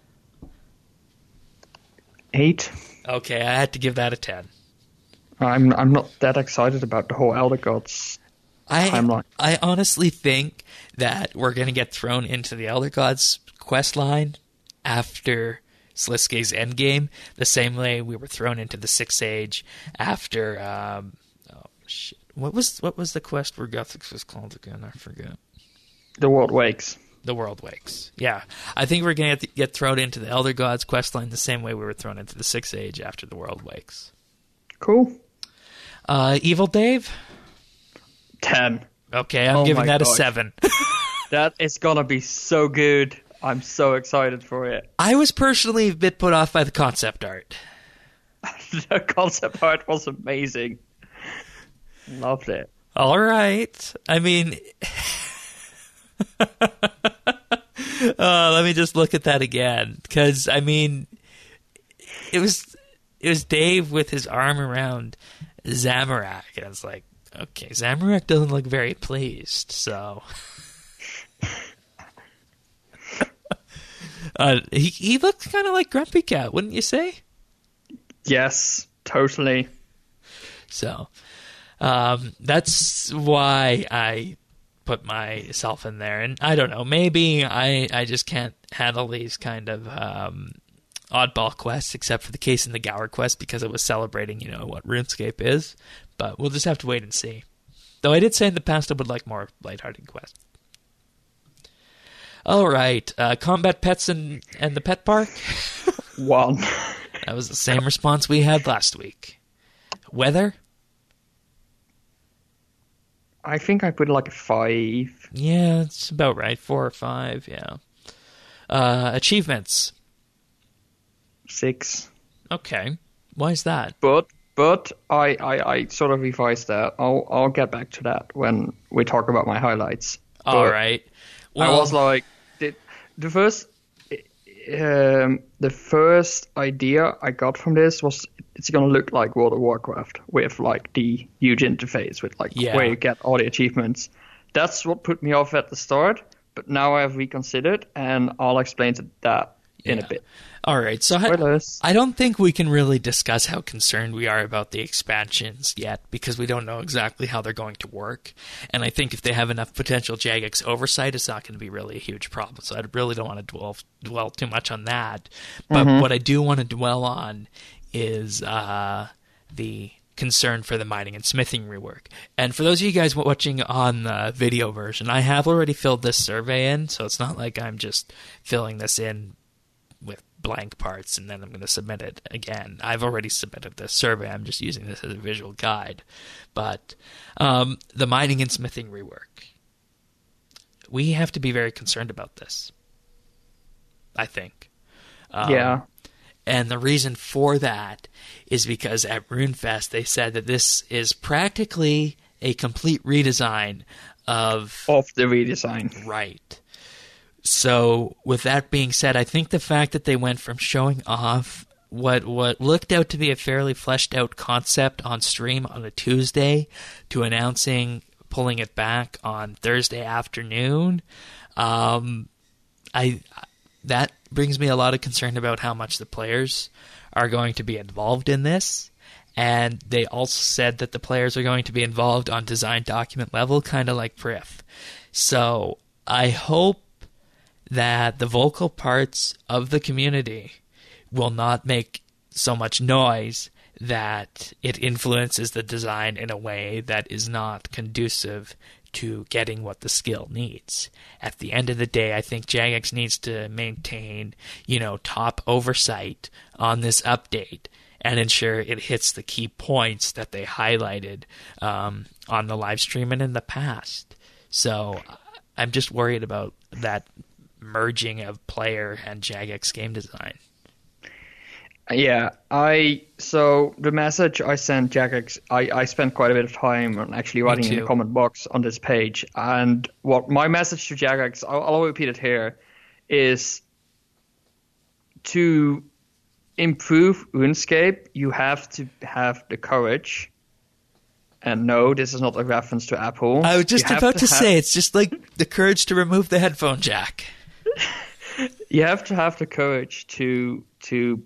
Eight. Okay, I had to give that a ten. I'm I'm not that excited about the whole Elder Gods I, timeline. I honestly think that we're going to get thrown into the Elder Gods quest line after Sliske's Endgame, the same way we were thrown into the Sixth Age after. Um, oh shit! What was what was the quest where Guthix was called again? I forget. The World Wakes. The World Wakes. Yeah, I think we're gonna get thrown into the Elder Gods questline the same way we were thrown into the Sixth Age after the World Wakes. Cool. Uh, Evil Dave. Ten. Okay, I'm Oh giving my that a gosh. seven. That is gonna be so good. I'm so excited for it. I was personally a bit put off by the concept art. The concept art was amazing. Loved it. All right. I mean, uh, let me just look at that again, because I mean, it was it was Dave with his arm around Zamorak, and I was like, okay, Zamorak doesn't look very pleased, so. uh, he he looked kind of like Grumpy Cat, wouldn't you say? Yes, totally. So, um, that's why I put myself in there. And I don't know, maybe I, I just can't handle these kind of um, oddball quests, except for the Case in the Gower quest, because it was celebrating, you know, what RuneScape is. But we'll just have to wait and see. Though I did say in the past I would like more lighthearted quests. All right, uh, combat pets and, and the pet park. One. That was the same response we had last week. Weather? I think I put like a five. Yeah, it's about right. Four or five, yeah. Uh, achievements? Six. Okay. Why is that? But but I, I, I sort of revised that. I'll I'll get back to that when we talk about my highlights. All But right. I Well, was like, the, the first um, the first idea I got from this was it's gonna look like World of Warcraft with like the huge interface with like Yeah. where you get all the achievements. That's what put me off at the start. But now I've reconsidered, and I'll explain to that in Yeah. a bit. all right. So I, Spoilers. I don't think we can really discuss how concerned we are about the expansions yet, because we don't know exactly how they're going to work. And I think if they have enough potential Jagex oversight, it's not going to be really a huge problem. So I really don't want to dwell dwell too much on that. But what I do want to dwell on is uh, the concern for the mining and smithing rework. And for those of you guys watching on the video version, I have already filled this survey in, so it's not like I'm just filling this in with blank parts and then I'm going to submit it again. I've already submitted this survey. I'm just using this as a visual guide. But um, the mining and smithing rework, we have to be very concerned about this, I think. Um, Yeah. And the reason for that is because at RuneFest they said that this is practically a complete redesign of Of the redesign. Right. So, with that being said, I think the fact that they went from showing off what what looked out to be a fairly fleshed out concept on stream on a Tuesday to announcing pulling it back on Thursday afternoon, um, I that brings me a lot of concern about how much the players are going to be involved in this. And they also said that the players are going to be involved on design document level, kind of like Prif. So I hope that the vocal parts of the community will not make so much noise that it influences the design in a way that is not conducive to getting what the skill needs. At the end of the day, I think Jagex needs to maintain, you know, top oversight on this update and ensure it hits the key points that they highlighted um, on the live stream and in the past. So I'm just worried about that merging of player and Jagex game design. Yeah, I so the message I sent Jagex, I, I spent quite a bit of time on actually writing in too. the comment box on this page. And what my message to Jagex, I'll, I'll repeat it here, is to improve RuneScape, you have to have the courage. And no, this is not a reference to Apple. I was just You have about to, have- say, it's just like the courage to remove the headphone jack. You have to have the courage to to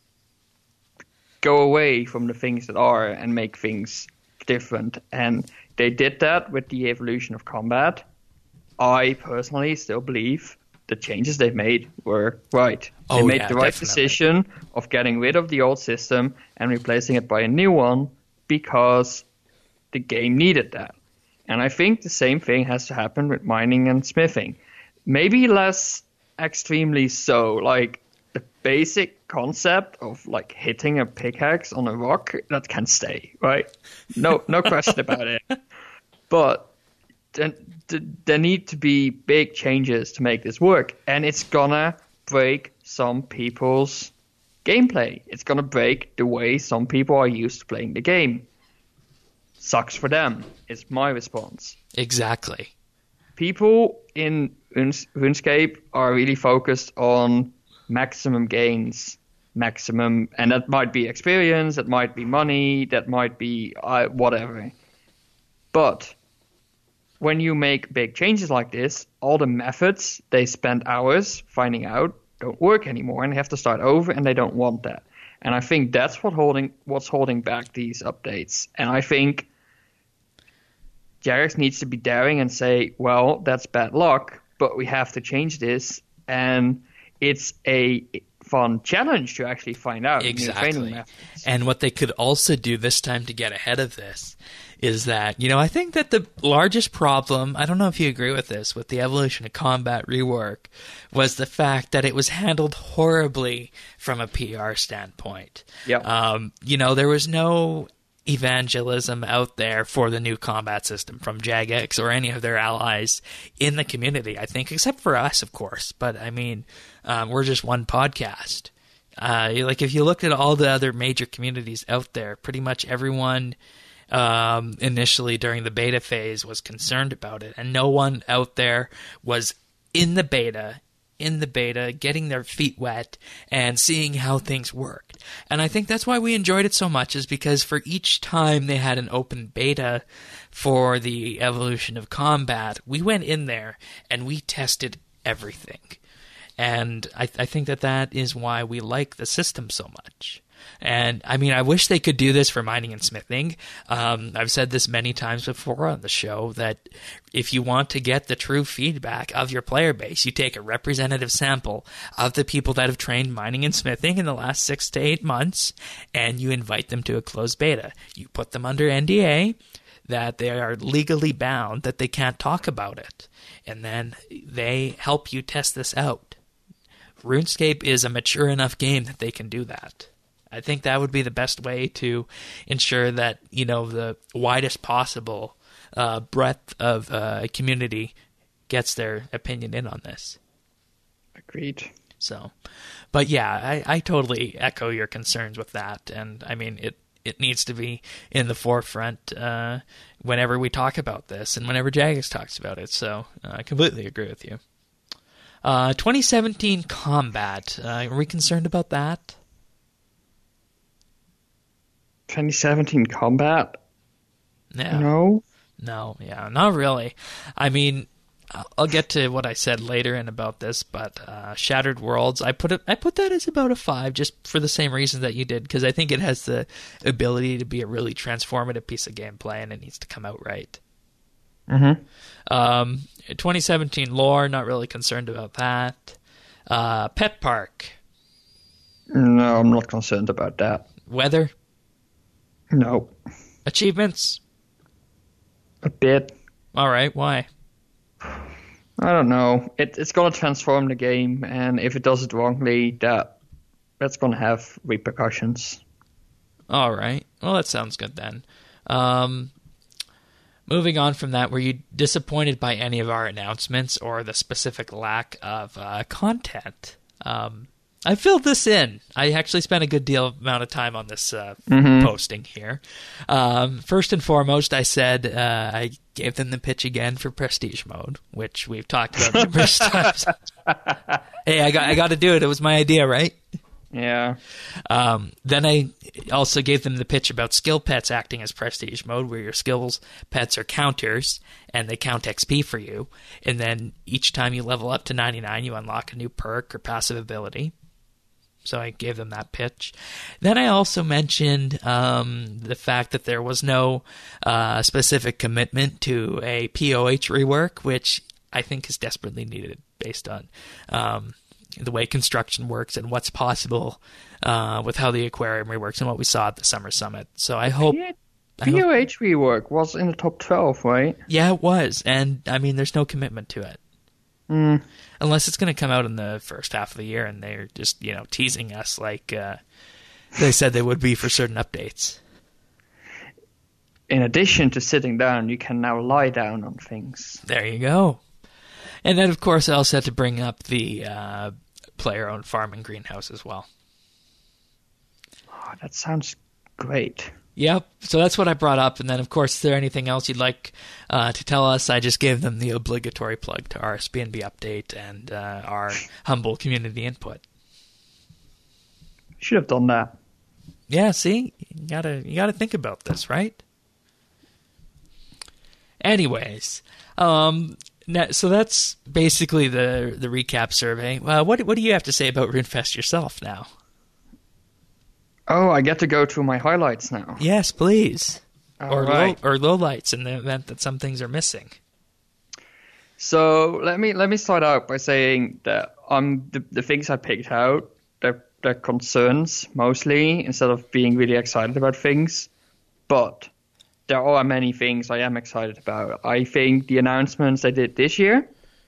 go away from the things that are and make things different. And they did that with the evolution of combat. I personally still believe the changes they've made were right. They Oh, made yeah, the right definitely. decision of getting rid of the old system and replacing it by a new one because the game needed that. And I think the same thing has to happen with mining and smithing. Maybe less extremely so. Like the basic concept of like hitting a pickaxe on a rock, that can stay, right? No, no question about it. But there, there need to be big changes to make this work, and it's gonna break some people's gameplay. It's gonna break the way some people are used to playing the game. Sucks for them, is my response. Exactly. People in Runes- RuneScape are really focused on maximum gains, maximum, and that might be experience, that might be money, that might be uh, whatever. But when you make big changes like this, all the methods they spend hours finding out don't work anymore, and they have to start over, and they don't want that. And I think that's what holding what's holding back these updates. And I think Jagex needs to be daring and say, well, that's bad luck, but we have to change this. And it's a fun challenge to actually find out new Exactly. training methods. And what they could also do this time to get ahead of this is that, you know, I think that the largest problem, I don't know if you agree with this, with the Evolution of Combat rework, was the fact that it was handled horribly from a P R standpoint. Yep. Um, you know, there was no evangelism out there for the new combat system from Jagex or any of their allies in the community, I think, except for us, of course. But, I mean, um, we're just one podcast. Uh, like, if you look at all the other major communities out there, pretty much everyone um, initially during the beta phase was concerned about it, and no one out there was in the beta in the beta, getting their feet wet and seeing how things worked. And I think that's why we enjoyed it so much, is because for each time they had an open beta for the Evolution of Combat, we went in there and we tested everything. And I, I think that that is why we like the system so much. And, I mean, I wish they could do this for mining and smithing. Um, I've said this many times before on the show, that if you want to get the true feedback of your player base, you take a representative sample of the people that have trained mining and smithing in the last six to eight months, and you invite them to a closed beta. You put them under N D A, that they are legally bound, that they can't talk about it. And then they help you test this out. RuneScape is a mature enough game that they can do that. I think that would be the best way to ensure that, you know, the widest possible uh, breadth of uh, community gets their opinion in on this. Agreed. So, but yeah, I, I totally echo your concerns with that. And I mean, it, it needs to be in the forefront uh, whenever we talk about this and whenever Jagex talks about it. So uh, I completely agree with you. Uh, twenty seventeen Combat, uh, are we concerned about that? twenty seventeen Combat? Yeah. No. No, yeah, not really. I mean, I'll get to what I said later in about this, but uh, Shattered Worlds, I put it, I put that as about a five, just for the same reason that you did, because I think it has the ability to be a really transformative piece of gameplay, and it needs to come out right. Mm-hmm. Um, twenty seventeen Lore, not really concerned about that. Uh, Pet Park. No, I'm not concerned about that. Weather. No. Achievements. A bit. All right, why? I don't know. It, it's going to transform the game, and if it does it wrongly, that that's going to have repercussions. All right. Well, that sounds good then. Um, moving on from that, were you disappointed by any of our announcements or the specific lack of uh, content? Um, I filled this in. I actually spent a good deal amount of time on this uh, mm-hmm. posting here. Um, first and foremost, I said uh, I gave them the pitch again for Prestige Mode, which we've talked about numerous times. Hey, I got I got to do it. It was my idea, right? Yeah. Um, then I also gave them the pitch about skill pets acting as Prestige Mode, where your skills pets are counters, and they count X P for you. And then each time you level up to ninety-nine, you unlock a new perk or passive ability. So I gave them that pitch. Then I also mentioned um, the fact that there was no uh, specific commitment to a P O H rework, which I think is desperately needed based on um, the way construction works and what's possible uh, with how the aquarium reworks and what we saw at the Summer Summit. So I hope... Yeah. P O H rework was in the top twelve, right? Yeah, it was. And, I mean, there's no commitment to it. Mm. Unless it's going to come out in the first half of the year and they're just, you know, teasing us like uh, they said they would be for certain updates. In addition to sitting down, you can now lie down on things. There you go. And then, of course, I also had to bring up the uh, player-owned farming greenhouse as well. Oh, that sounds great. Yep. So that's what I brought up. And then, of course, is there anything else you'd like uh, to tell us? I just gave them the obligatory plug to our S B N B update and uh, our humble community input. Should have done that. Yeah, see? You gotta, you gotta think about this, right? Anyways, um, so that's basically the the recap survey. Uh, what, what do you have to say about RuneFest yourself now? Oh, I get to go through my highlights now. Yes, please. All or right. low, or lowlights in the event that some things are missing. So let me let me start out by saying that um the, the things I picked out, they're, they're concerns mostly instead of being really excited about things. But there are many things I am excited about. I think the announcements they did this year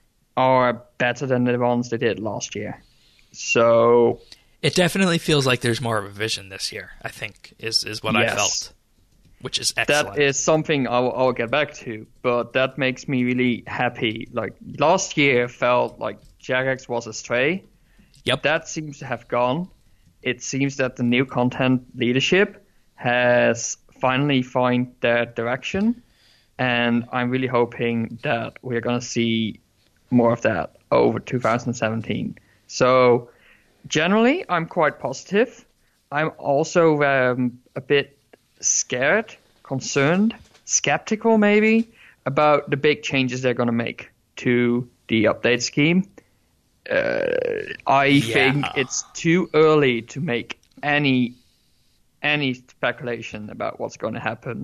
are better than the ones they did last year. So... It definitely feels like there's more of a vision this year, I think, is, is what yes. I felt, which is excellent. That is something I'll, I'll get back to, but that makes me really happy. Like, last year felt like Jagex was astray. Yep. That seems to have gone. It seems that the new content leadership has finally found their direction, and I'm really hoping that we're going to see more of that over two thousand seventeen. So... Generally, I'm quite positive. I'm also um, a bit scared, concerned, skeptical maybe, about the big changes they're going to make to the update scheme. Uh, I yeah. think it's too early to make any any speculation about what's going to happen.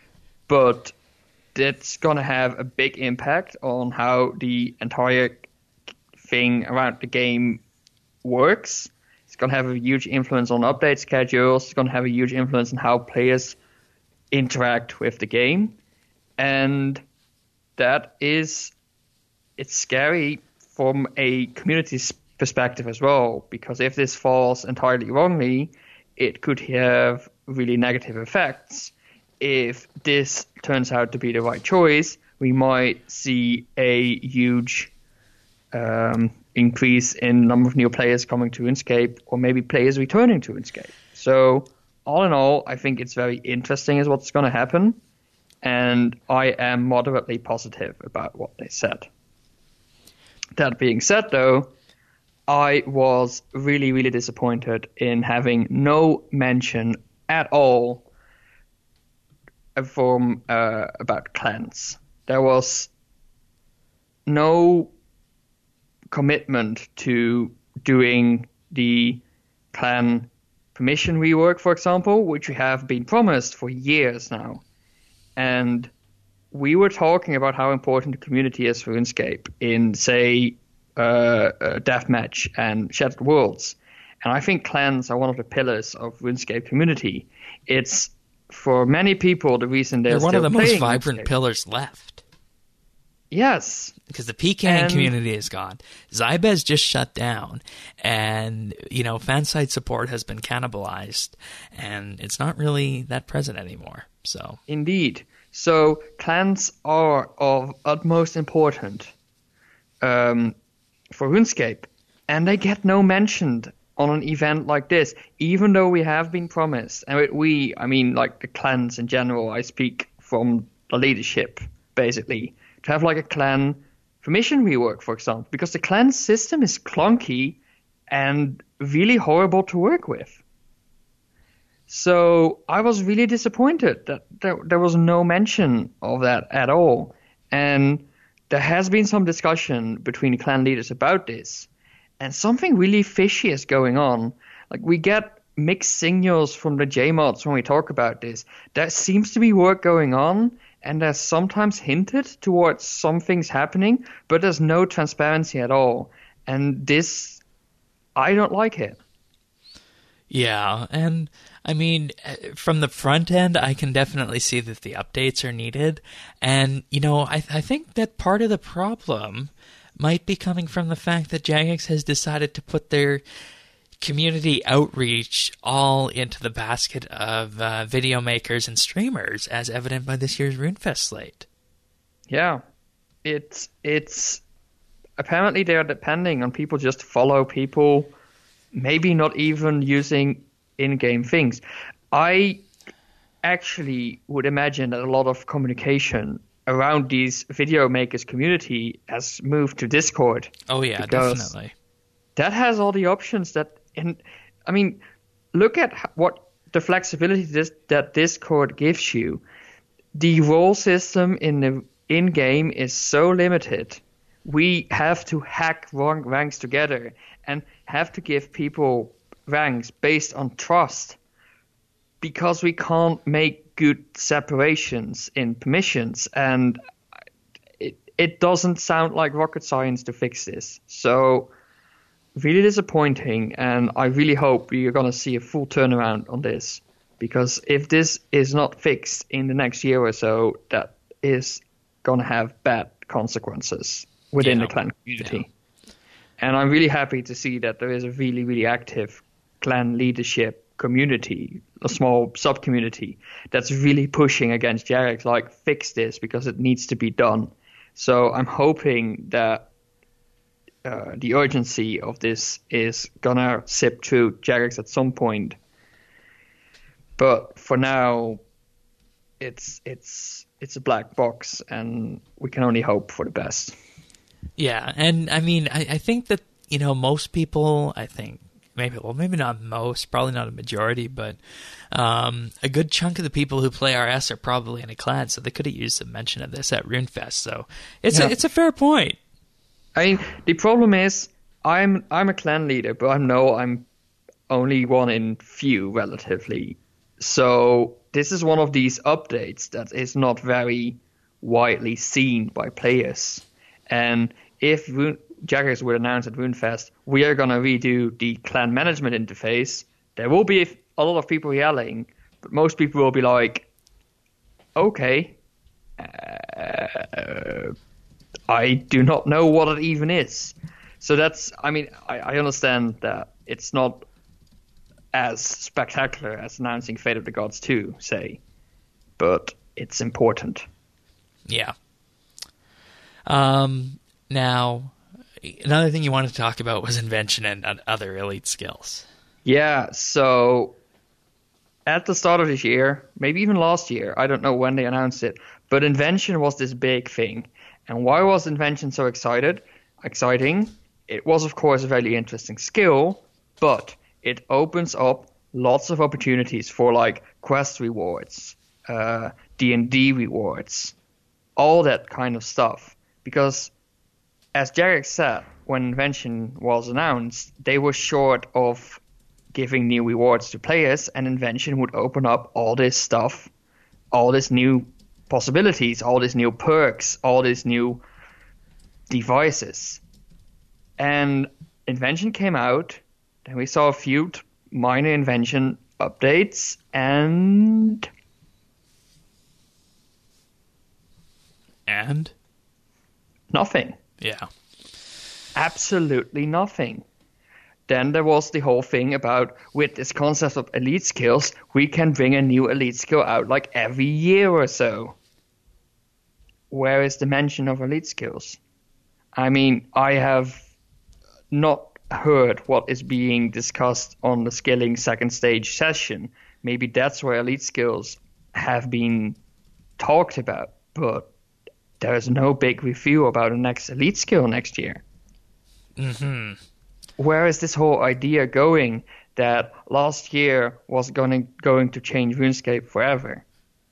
But that's going to have a big impact on how the entire thing around the game works. It's going to have a huge influence on update schedules. It's going to have a huge influence on how players interact with the game. And that is, it's scary from a community's perspective as well, because if this falls entirely wrongly, it could have really negative effects. If this turns out to be the right choice, we might see a huge um, increase in number of new players coming to RuneScape, or maybe players returning to RuneScape. So all in all, I think it's very interesting is what's going to happen, and I am moderately positive about what they said. That being said, though, I was really, really disappointed in having no mention at all from uh, about clans. There was no commitment to doing the clan permission rework, for example, which we have been promised for years now. And we were talking about how important the community is for RuneScape in, say, uh, uh, Deathmatch and Shattered Worlds. And I think clans are one of the pillars of RuneScape community. It's, for many people, the reason they're, they're one still of the most playing vibrant RuneScape. pillars left. Yes. Because the P K N And- community is gone. Zybez just shut down. And, you know, fan side support has been cannibalized. And it's not really that present anymore. So, Indeed. So clans are of utmost importance um, for RuneScape, and they get no mentioned on an event like this, even though we have been promised. And we, I mean, like the clans in general, I speak from the leadership, basically, to have like a clan permission rework, for example, because the clan system is clunky and really horrible to work with. So I was really disappointed that there, there was no mention of that at all. And there has been some discussion between the clan leaders about this. And something really fishy is going on. Like, we get mixed signals from the J mods when we talk about this. There seems to be work going on, and there's sometimes hinted towards some things happening, but there's no transparency at all. And this, I don't like it. Yeah, and I mean, from the front end, I can definitely see that the updates are needed. And, you know, I, I think that part of the problem might be coming from the fact that Jagex has decided to put their community outreach all into the basket of uh, video makers and streamers, as evident by this year's RuneFest slate. Yeah, it's it's apparently they're depending on people just to follow people, maybe not even using in-game things. I actually would imagine that a lot of communication around these video makers community has moved to Discord. Oh yeah, definitely. That has all the options that, and I mean, look at what the flexibility this, that Discord gives you. The role system in the in-game is so limited. We have to hack wrong ranks together and have to give people ranks based on trust, because we can't make good separations in permissions, and it it doesn't sound like rocket science to fix this. So really disappointing, and I really hope we're going to see a full turnaround on this, because if this is not fixed in the next year or so, that is going to have bad consequences within yeah. the clan community. Yeah. And I'm really happy to see that there is a really, really active clan leadership community, a small sub-community, that's really pushing against Jagex, like, fix this because it needs to be done. So I'm hoping that uh, the urgency of this is gonna sip through Jagex at some point. But for now, it's it's it's a black box, and we can only hope for the best. Yeah, and I mean, I, I think that, you know, most people, I think, maybe, well, maybe not most, probably not a majority, but um, a good chunk of the people who play R S are probably in a clan, so they could have used a mention of this at RuneFest. So it's yeah. a, it's a fair point. I mean, the problem is, I'm I'm a clan leader, but I know I'm only one in few, relatively. So this is one of these updates that is not very widely seen by players. And if Rune, Jagex would announce at RuneFest, we are going to redo the clan management interface, there will be a lot of people yelling, but most people will be like, okay, uh, I do not know what it even is. So that's, I mean, I, I understand that it's not as spectacular as announcing Fate of the Gods two, say, but it's important. Yeah. Um, now, another thing you wanted to talk about was invention and other elite skills. Yeah, so at the start of this year, maybe even last year, I don't know when they announced it, but invention was this big thing. And why was invention so excited? Exciting? It was, of course, a very interesting skill, but it opens up lots of opportunities for, like, quest rewards, uh, D and D rewards, all that kind of stuff. Because, as Jagex said, when invention was announced, they were short of giving new rewards to players, and invention would open up all this stuff, all these new possibilities, all these new perks, all these new devices. And invention came out, then we saw a few t- minor invention updates, and... And? Nothing. Yeah. Absolutely nothing. Then there was the whole thing about, with this concept of elite skills, we can bring a new elite skill out like every year or so. Where is the mention of elite skills? I mean, I have not heard what is being discussed on the skilling second stage session. Maybe that's where elite skills have been talked about, but there's no big review about a next elite skill next year. Mm-hmm. Where is this whole idea going that last year was going to, going to change RuneScape forever?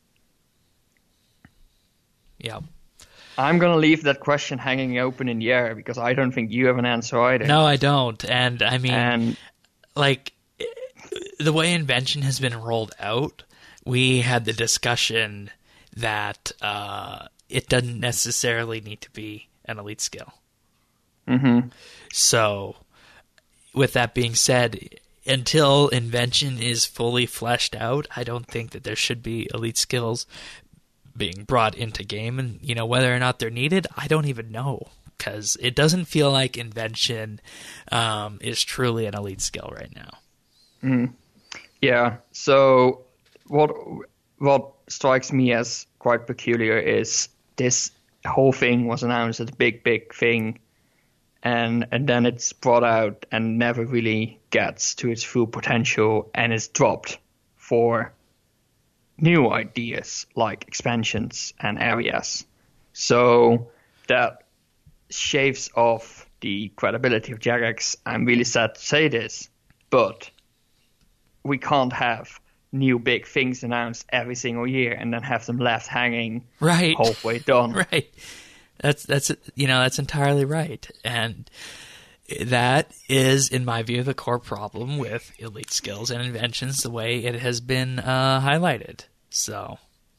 Yeah. I'm going to leave that question hanging open in the air because I don't think you have an answer either. No, I don't. And I mean, and, like, the way invention has been rolled out, we had the discussion that uh, it doesn't necessarily need to be an elite skill. Mm-hmm. So, with that being said, until invention is fully fleshed out, I don't think that there should be elite skills being brought into game. And, you know, whether or not they're needed, I don't even know, because it doesn't feel like invention um, is truly an elite skill right now. Mm. Yeah. So what what strikes me as quite peculiar is this whole thing was announced as a big, big thing, and and then it's brought out and never really gets to its full potential, and is dropped for new ideas like expansions and areas. So that shaves off the credibility of Jagex. I'm really sad to say this, but we can't have new big things announced every single year and then have them left hanging right halfway done. Right. That's that's you know that's entirely right, and that is, in my view, the core problem with elite skills and inventions, the way it has been uh, highlighted. So,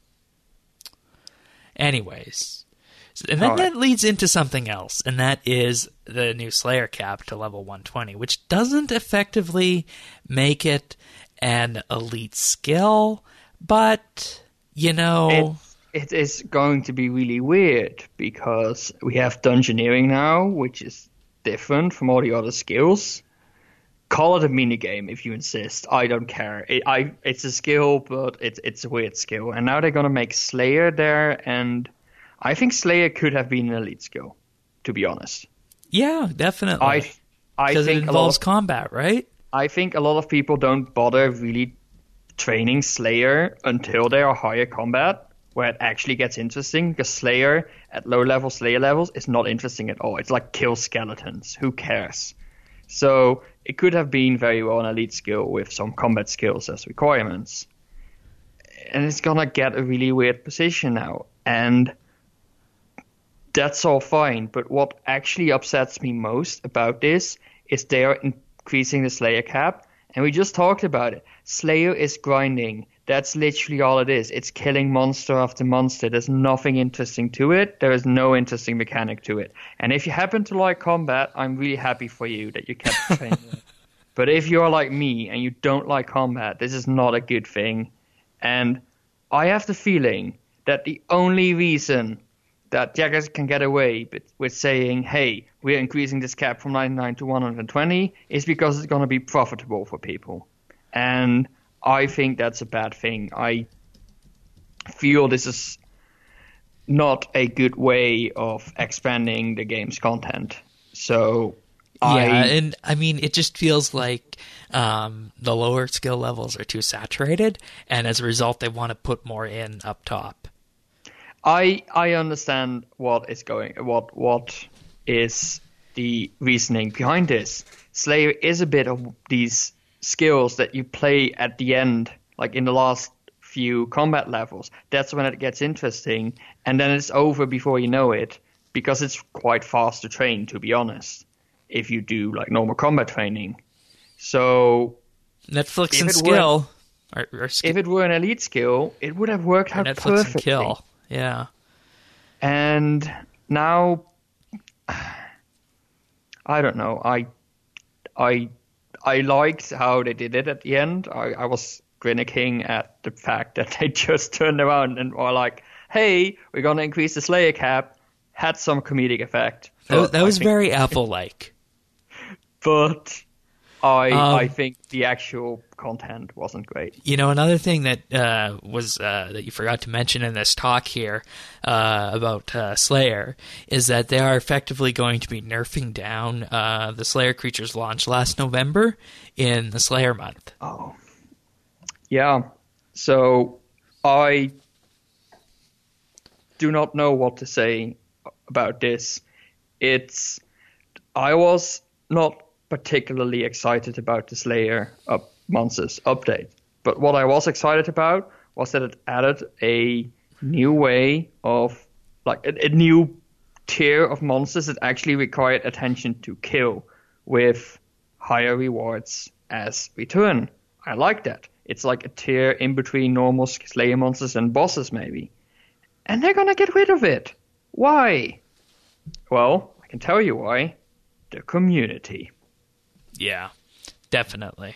anyways, and then All that right. leads into something else, and that is the new Slayer cap to level one twenty, which doesn't effectively make it an elite skill, but you know. It, it is going to be really weird because we have dungeoneering now, which is different from all the other skills. Call it a minigame if you insist. I don't care. It, I it's a skill, but it's it's a weird skill. And now they're gonna make Slayer there, and I think Slayer could have been an elite skill, to be honest. Yeah, definitely. I I Because it think a lot involves of, combat, right? I think a lot of people don't bother really training Slayer until they are higher combat, where it actually gets interesting, because Slayer at low level Slayer levels is not interesting at all. It's like kill skeletons. Who cares? So it could have been very well an elite skill with some combat skills as requirements. And it's gonna get a really weird position now. And that's all fine. But what actually upsets me most about this is they are increasing the Slayer cap. And we just talked about it. Slayer is grinding. That's literally all it is. It's killing monster after monster. There's nothing interesting to it. There is no interesting mechanic to it. And if you happen to like combat, I'm really happy for you that you kept training it. But if you're like me and you don't like combat, this is not a good thing. And I have the feeling that the only reason that Jagex can get away with saying, hey, we're increasing this cap from ninety-nine to one hundred twenty is because it's going to be profitable for people. And I think that's a bad thing. I feel this is not a good way of expanding the game's content. So yeah, I, and I mean, it just feels like um, the lower skill levels are too saturated, and as a result, they want to put more in up top. I I understand what is going what what is the reasoning behind this. Slayer is a bit of these skills that you play at the end, like in the last few combat levels. That's when it gets interesting, and then it's over before you know it, because it's quite fast to train, to be honest, if you do like normal combat training. So Netflix if and it skill, or, or sk- if it were an elite skill, it would have worked out Netflix perfectly. and kill, yeah. And now, I don't know. I, I, I liked how they did it at the end. I, I was grinning at the fact that they just turned around and were like, "Hey, we're gonna increase the Slayer cap." Had some comedic effect. That, was- But that I was think- very Apple-like. But I, Um, I think the actual content wasn't great. You know, another thing that uh, was uh, that you forgot to mention in this talk here uh, about uh, Slayer is that they are effectively going to be nerfing down uh, the Slayer creatures launched last November in the Slayer month. Oh, yeah. So I do not know what to say about this. It's I was not particularly excited about the Slayer up monsters update, but what I was excited about was that it added a new way of like a, a new tier of monsters that actually required attention to kill with higher rewards as return. I like that. It's like a tier in between normal Slayer monsters and bosses maybe. and they're gonna get rid of it. Why? Well, I can tell you why. The community. Yeah, definitely.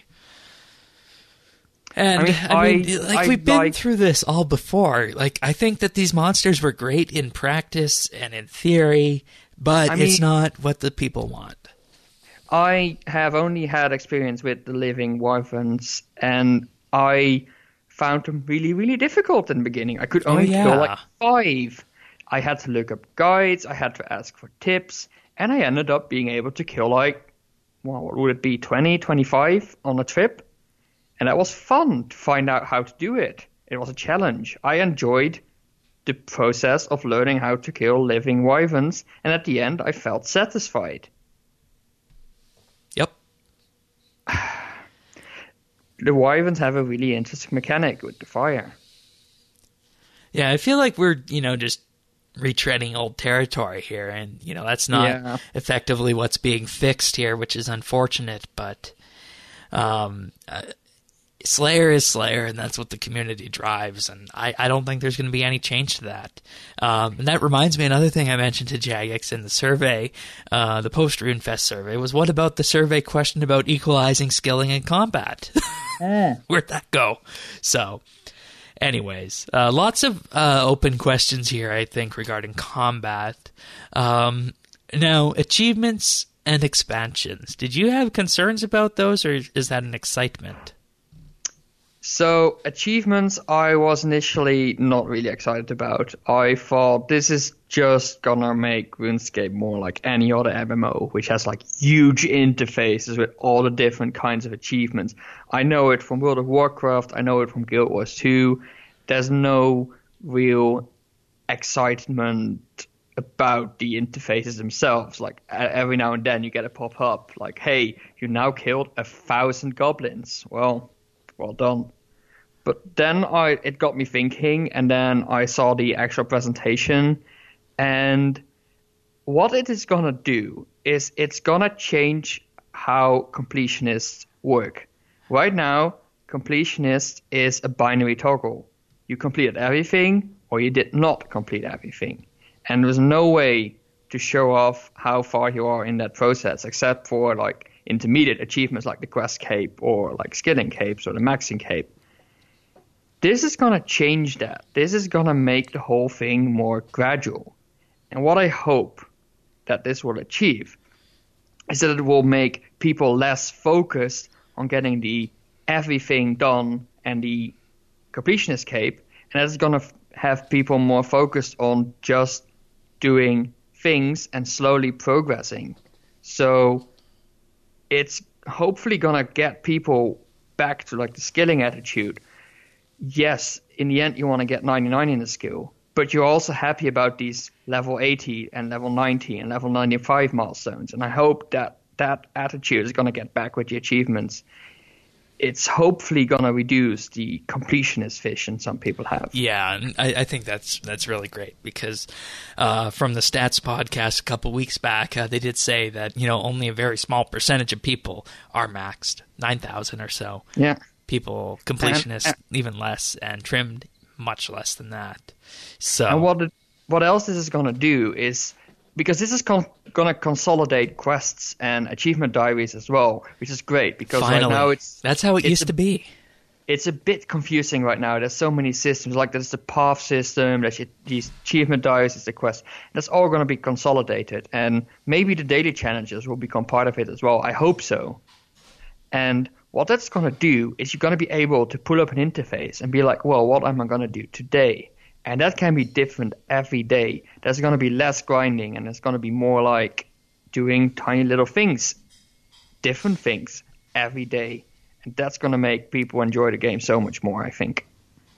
And I mean, I mean I, like I, we've been like, through this all before. Like, I think that these monsters were great in practice and in theory, but I mean, it's not what the people want. I have only had experience with the living wyverns, and I found them really, really difficult in the beginning. I could only oh, yeah. kill like five. I had to look up guides, I had to ask for tips, and I ended up being able to kill like, well, what would it be, twenty, twenty-five on a trip? And that was fun to find out how to do it. It was a challenge. I enjoyed the process of learning how to kill living wyverns, and at the end I felt satisfied. Yep. The wyverns have a really interesting mechanic with the fire. Yeah, I feel like we're, you know, just retreading old territory here, and, you know, that's not Yeah. effectively what's being fixed here, which is unfortunate, but um, uh, Slayer is Slayer, and that's what the community drives, and I, I don't think there's going to be any change to that. Um, and that reminds me, another thing I mentioned to Jagex in the survey, uh, the post-RuneFest survey, was what about the survey question about equalizing skilling and combat? Where'd that go? So, anyways, uh, lots of uh, open questions here, I think, regarding combat. Um, now, achievements and expansions. Did you have concerns about those, or is that an excitement? So, achievements I was initially not really excited about. I thought this is just gonna make RuneScape more like any other M M O, which has like huge interfaces with all the different kinds of achievements. I know it from World of Warcraft, I know it from Guild Wars two. There's no real excitement about the interfaces themselves. Like every now and then you get a pop up like, hey, you now killed a thousand goblins. Well, well done. But then I it got me thinking, and then I saw the actual presentation, and what it is gonna do is it's gonna change how completionists work. Right now, completionist is a binary toggle. You completed everything, or you did not complete everything. And there's no way to show off how far you are in that process, except for like intermediate achievements like the quest cape or like skilling capes or the maxing cape. This is going to change that. This is going to make the whole thing more gradual. And what I hope that this will achieve is that it will make people less focused on getting the everything done and the completionist cape, and it's going to have people more focused on just doing things and slowly progressing. So it's hopefully going to get people back to like the skilling attitude. Yes, in the end you want to get ninety-nine in the skill, but you're also happy about these level eighty and level ninety and level ninety-five milestones. And I hope that that attitude is going to get back with the achievements. It's hopefully going to reduce the completionist vision some people have. Yeah, and I, I think that's that's really great because uh, from the Stats podcast a couple weeks back, uh, they did say that, you know, only a very small percentage of people are maxed, nine thousand or so. Yeah. People, completionists, and, and, even less, and trimmed much less than that. So, and what it, what else this is going to do is, because this is con- going to consolidate quests and achievement diaries as well, which is great because finally, right now it's that's how it it's used a, to be. It's a bit confusing right now. There's so many systems, like there's the path system, there's these achievement diaries, there's the quest. That's all going to be consolidated, and maybe the daily challenges will become part of it as well. I hope so. And what that's going to do is you're going to be able to pull up an interface and be like, well, what am I going to do today? And that can be different every day. There's going to be less grinding, and it's going to be more like doing tiny little things, different things every day. And that's going to make people enjoy the game so much more, I think.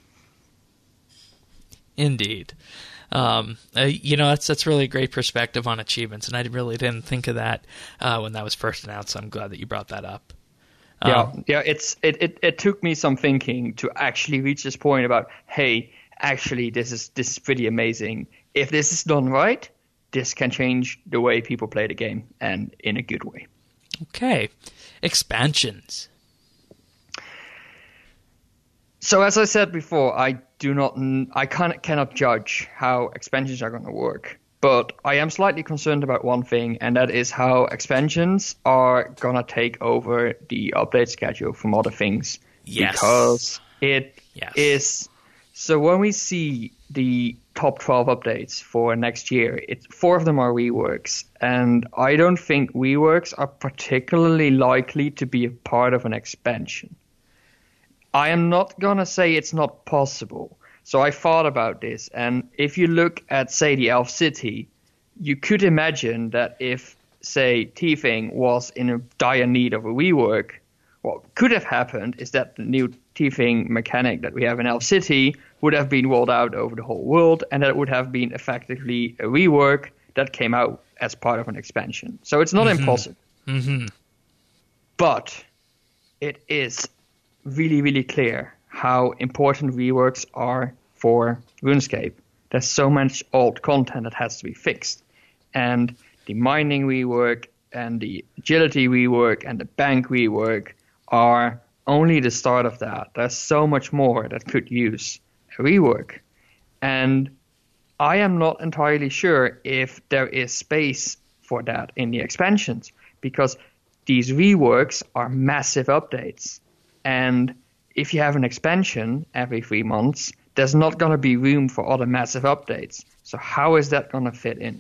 Indeed. Um, uh, you know, that's that's really a great perspective on achievements, and I really didn't think of that uh, when that was first announced, so I'm glad that you brought that up. Yeah, um, yeah. It's it, it, it took me some thinking to actually reach this point about, hey, actually, this is this is pretty amazing. If this is done right, this can change the way people play the game, and in a good way. Okay, expansions. So as I said before, I do not, I can't, cannot judge how expansions are going to work. But I am slightly concerned about one thing, and that is how expansions are going to take over the update schedule from other things. Yes. Because it yes. is... So when we see the top twelve updates for next year, it's, four of them are reworks. And I don't think reworks are particularly likely to be a part of an expansion. I am not going to say it's not possible. So I thought about this, and if you look at, say, the Elf City, you could imagine that if, say, Thieving was in a dire need of a rework, what could have happened is that the new Thieving mechanic that we have in Elf City would have been rolled out over the whole world, and that would have been effectively a rework that came out as part of an expansion. So it's not mm-hmm. impossible. Mm-hmm. But it is really, really clear how important reworks are for RuneScape. There's so much old content that has to be fixed. And the mining rework and the agility rework and the bank rework are only the start of that. There's so much more that could use a rework. And I am not entirely sure if there is space for that in the expansions, because these reworks are massive updates. And if you have an expansion every three months, there's not going to be room for other massive updates. So how is that going to fit in?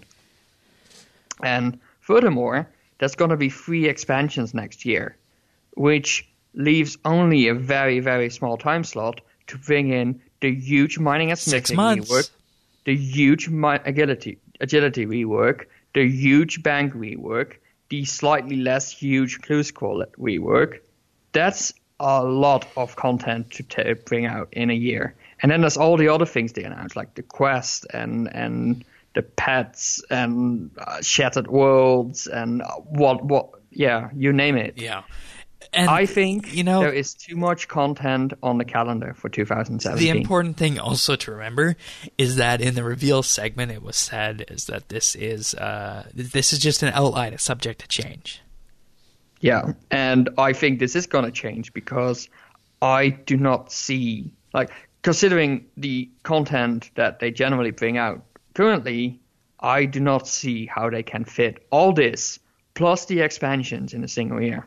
And furthermore, there's going to be three expansions next year, which leaves only a very, very small time slot to bring in the huge mining and smithing rework, the huge mi- agility, agility rework, the huge bank rework, the slightly less huge clue scroll rework. That's a lot of content to t- bring out in a year. And then there's all the other things they announced, like the quest and and the pets and uh, Shattered Worlds and what what yeah, you name it. Yeah. And I think you know, there is too much content on the calendar for two thousand seventeen. The important thing also to remember is that in the reveal segment, it was said is that this is uh, this is just an outline, it's subject to change. Yeah, and I think this is going to change because I do not see, like, considering the content that they generally bring out currently, I do not see how they can fit all this plus the expansions in a single year.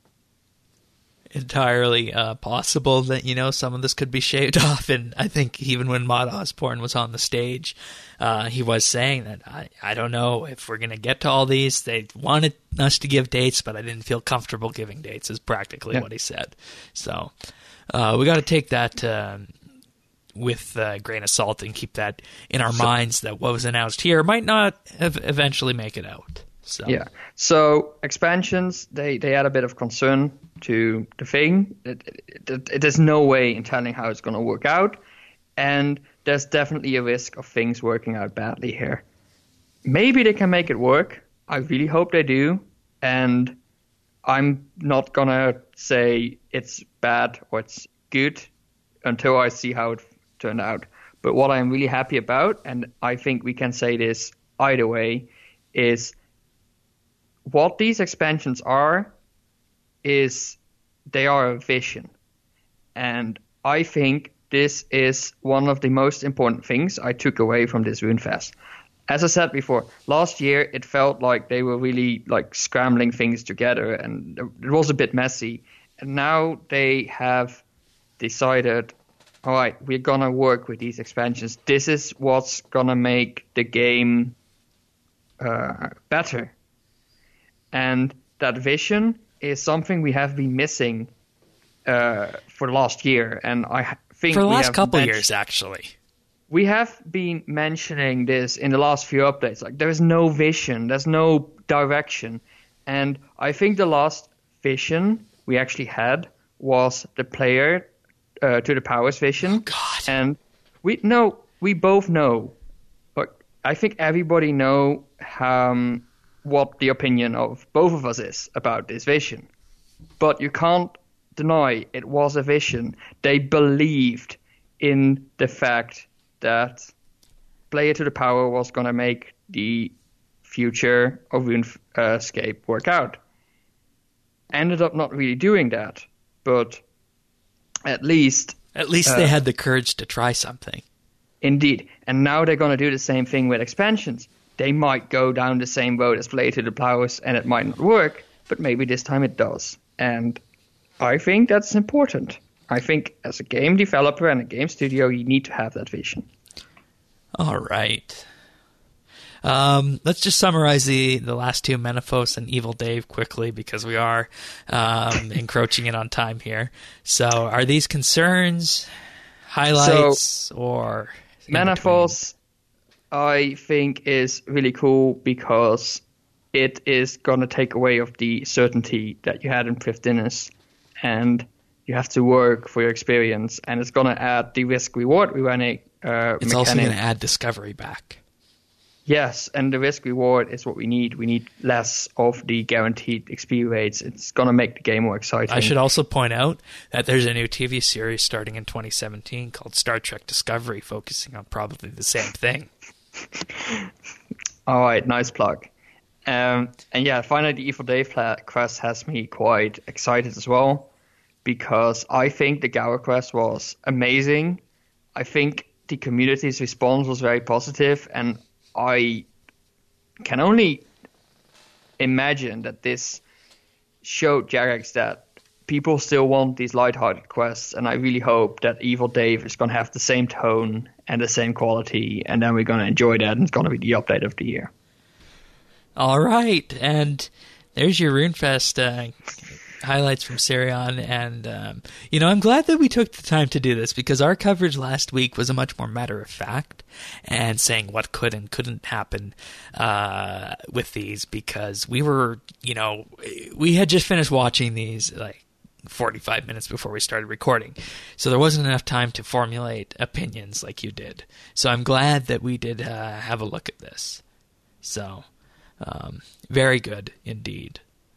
Entirely uh, possible that, you know, some of this could be shaved off. And I think even when Maud Osborne was on the stage, uh, he was saying that, I, I don't know if we're going to get to all these. They wanted us to give dates, but I didn't feel comfortable giving dates, is practically yeah. what he said. So uh, we got to take that uh, with a grain of salt and keep that in our so, minds that what was announced here might not have eventually make it out. So. Yeah. So expansions, they, they add a bit of concern to the thing. It, it, it, it, there's no way in telling how it's going to work out. And there's definitely a risk of things working out badly here. Maybe they can make it work. I really hope they do. And I'm not going to say it's bad or it's good until I see how it turned out. But what I'm really happy about, and I think we can say this either way, is what these expansions are, is they are a vision. And I think this is one of the most important things I took away from this RuneFest. As I said before, last year it felt like they were really like scrambling things together and it was a bit messy. And now they have decided, all right, we're going to work with these expansions. This is what's going to make the game uh, better. And that vision is something we have been missing uh, for last year. And I think for the we last have couple men- years, actually. We have been mentioning this in the last few updates. Like, there's no vision, there's no direction. And I think the last vision we actually had was the player uh, to the powers vision. Oh, God. And we know, we both know. But I think everybody know um, what the opinion of both of us is about this vision. But you can't deny it was a vision. They believed in the fact that player to the power was going to make the future of RuneScape work out. Ended up not really doing that, but at least At least uh, they had the courage to try something. Indeed. And now they're going to do the same thing with expansions. They might go down the same road as Blade to the Plows, and it might not work, but maybe this time it does. And I think that's important. I think as a game developer and a game studio, you need to have that vision. All right. Um, let's just summarize the, the last two, Menaphos and Evil Dave, quickly, because we are um, encroaching in on time here. So are these concerns, highlights, so, or... Menaphos, I think, is really cool because it is going to take away of the certainty that you had in Fifth Dinners, and you have to work for your experience, and it's going to add the risk-reward mechanic. Uh, it's mechanic. Also going to add discovery back. Yes, and the risk-reward is what we need. We need less of the guaranteed X P rates. It's going to make the game more exciting. I should also point out that there's a new T V series starting in twenty seventeen called Star Trek Discovery, focusing on probably the same thing. All right, nice plug. Um, and yeah, finally, the Evil Dave quest has me quite excited as well, because I think the Gower quest was amazing. I think the community's response was very positive, and I can only imagine that this showed Jagex that people still want these lighthearted quests, and I really hope that Evil Dave is going to have the same tone and the same quality, and then we're going to enjoy that, and it's going to be the update of the year. All right, and there's your RuneFest uh, highlights from Sirion, and um, you know, I'm glad that we took the time to do this, because our coverage last week was a much more matter of fact and saying what could and couldn't happen uh, with these, because we were, you know, we had just finished watching these like forty-five minutes before we started recording, so there wasn't enough time to formulate opinions like you did. So I'm glad that we did uh, have a look at this. So um, very good indeed.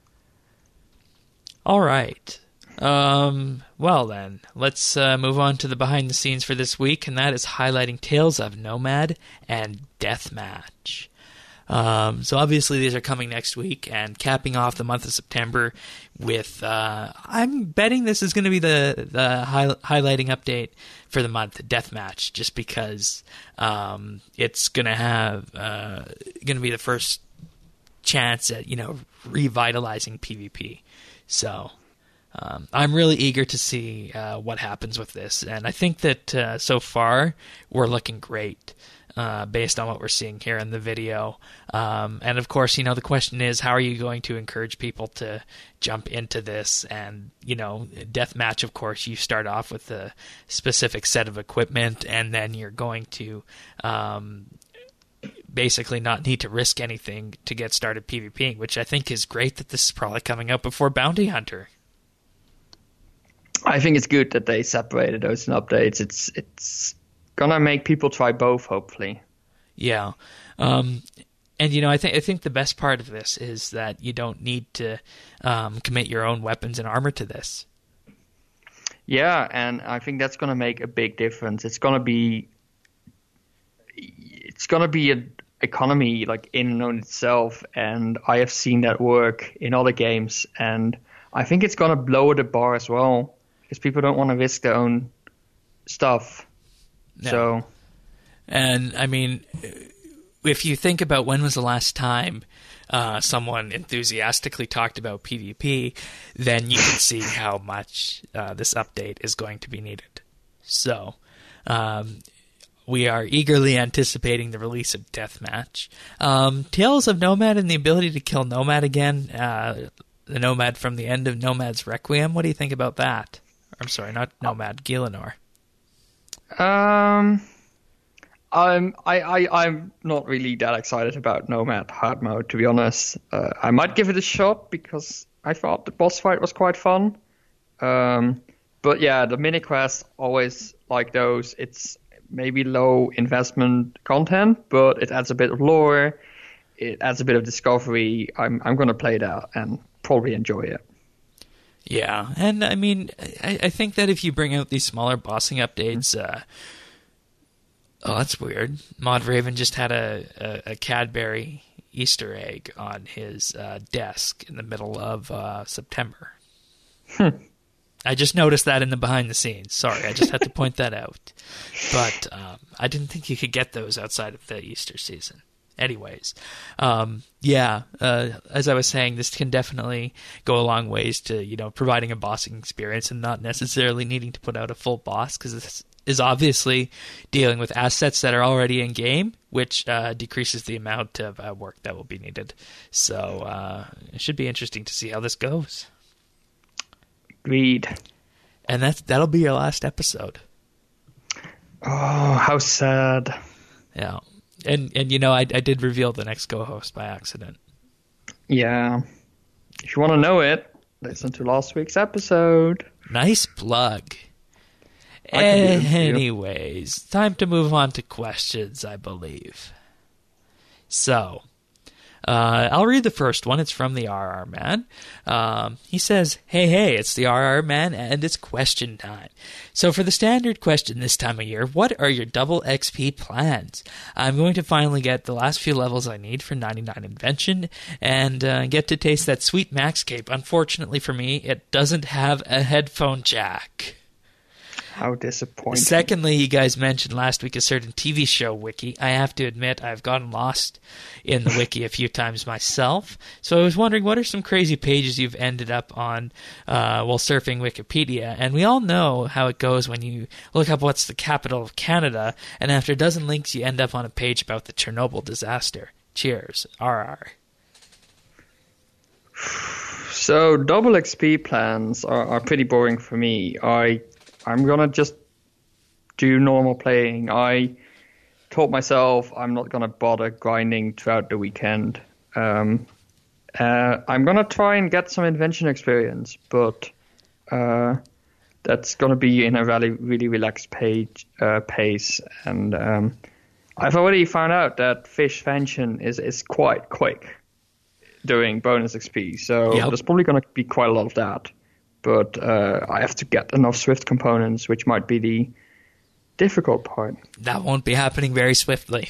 All right. Um, well, then, let's uh, move on to the behind the scenes for this week, and that is highlighting Tales of Nomad and Deathmatch. Um, so obviously these are coming next week, and capping off the month of September with, uh, I'm betting this is going to be the, the high, highlighting update for the month, Deathmatch, just because um, it's going to have, uh, going to be the first chance at, you know, revitalizing PvP. So um, I'm really eager to see uh, what happens with this, and I think that uh, so far we're looking great uh, based on what we're seeing here in the video. Um, and of course, you know, the question is, how are you going to encourage people to jump into this? And, you know, Deathmatch, of course, you start off with a specific set of equipment, and then you're going to um, basically not need to risk anything to get started PvPing, which I think is great that this is probably coming out before Bounty Hunter. I think it's good that they separated those in updates. It's it's gonna make people try both, hopefully. Yeah, um, and you know, I think I think the best part of this is that you don't need to um, commit your own weapons and armor to this. Yeah, and I think that's gonna make a big difference. It's gonna be it's gonna be a economy like in and on itself, and I have seen that work in other games, and I think it's gonna lower the bar as well, because people don't want to risk their own stuff. Yeah. So, and I mean, if you think about when was the last time uh, someone enthusiastically talked about PvP, then you can see how much uh, this update is going to be needed. So, um, we are eagerly anticipating the release of Deathmatch. Um, Tales of Nomad and the ability to kill Nomad again, uh, the Nomad from the end of Nomad's Requiem. What do you think about that? I'm sorry, not Nomad, Gielinor. Um, I'm I, I I'm not really that excited about Nomad hard mode, to be honest. Uh, I might give it a shot because I thought the boss fight was quite fun. Um, but yeah, the mini quests always like those. It's maybe low investment content, but it adds a bit of lore. It adds a bit of discovery. I'm I'm gonna play that and probably enjoy it. Yeah, and I mean, I, I think that if you bring out these smaller bossing updates, uh, oh, that's weird. Mod Raven just had a, a, a Cadbury Easter egg on his uh, desk in the middle of uh, September. Hmm. I just noticed that in the behind the scenes. Sorry, I just had to point that out. But um, I didn't think you could get those outside of the Easter season. Anyways, um, yeah, uh, as I was saying, this can definitely go a long ways to, you know, providing a bossing experience and not necessarily needing to put out a full boss, because this is obviously dealing with assets that are already in game, which uh, decreases the amount of uh, work that will be needed. So uh, it should be interesting to see how this goes. Agreed. And that's, that'll be your last episode. Oh, how sad. Yeah. And, and you know, I, I did reveal the next co-host by accident. Yeah. If you want to know it, listen to last week's episode. Nice plug. Anyways, time to move on to questions, I believe. So, uh, I'll read the first one. It's from the R R Man. Um, he says, hey, hey, it's the R R Man, and it's question time. So for the standard question this time of year, what are your double X P plans? I'm going to finally get the last few levels I need for ninety-nine Invention, and uh, get to taste that sweet Max Cape. Unfortunately for me, it doesn't have a headphone jack. How disappointing. Secondly, you guys mentioned last week a certain T V show wiki. I have to admit, I've gotten lost in the wiki a few times myself. So I was wondering, what are some crazy pages you've ended up on uh, while surfing Wikipedia? And we all know how it goes when you look up what's the capital of Canada, and after a dozen links, you end up on a page about the Chernobyl disaster. Cheers, R R. So double X P plans are, are pretty boring for me. I I'm gonna just do normal playing. I told myself I'm not gonna bother grinding throughout the weekend. Um, uh, I'm gonna try and get some invention experience, but uh, that's gonna be in a really really relaxed page uh, pace. And um, I've already found out that Fishvention is is quite quick doing bonus X P, so yep. There's probably gonna be quite a lot of that. But uh, I have to get enough Swift components, which might be the difficult part. That won't be happening very swiftly.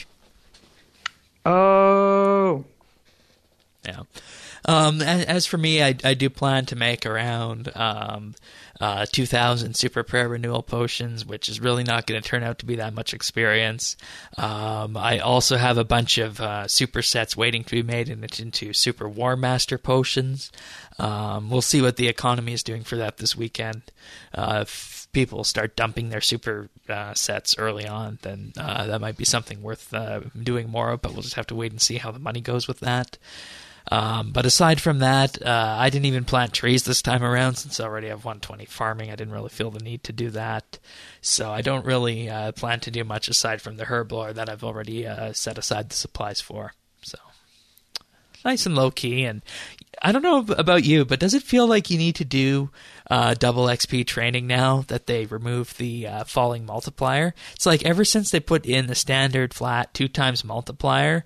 Oh. Yeah. Um, as, as for me, I, I do plan to make around um, uh, two thousand Super Prayer Renewal Potions, which is really not going to turn out to be that much experience. Um, I also have a bunch of uh, supersets waiting to be made in, into Super War Master Potions. Um, we'll see what the economy is doing for that this weekend. Uh, if people start dumping their super uh, sets early on, then uh, that might be something worth uh, doing more of, but we'll just have to wait and see how the money goes with that. Um, but aside from that, uh, I didn't even plant trees this time around since I already have one twenty farming. I didn't really feel the need to do that. So I don't really uh, plan to do much aside from the Herblore that I've already uh, set aside the supplies for. So nice and low-key. And I don't know about you, but does it feel like you need to do uh, double X P training now that they removed the uh, falling multiplier? It's like ever since they put in the standard flat two times multiplier,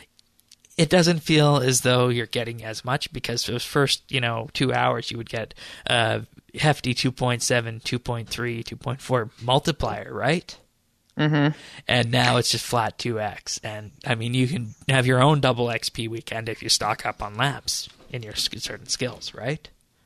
it doesn't feel as though you're getting as much, because for those first, you know, two hours you would get a hefty two point seven, two point three, two point four multiplier, right? Mm-hmm. And now it's just flat two x. And, I mean, you can have your own double X P weekend if you stock up on laps in your certain skills, right?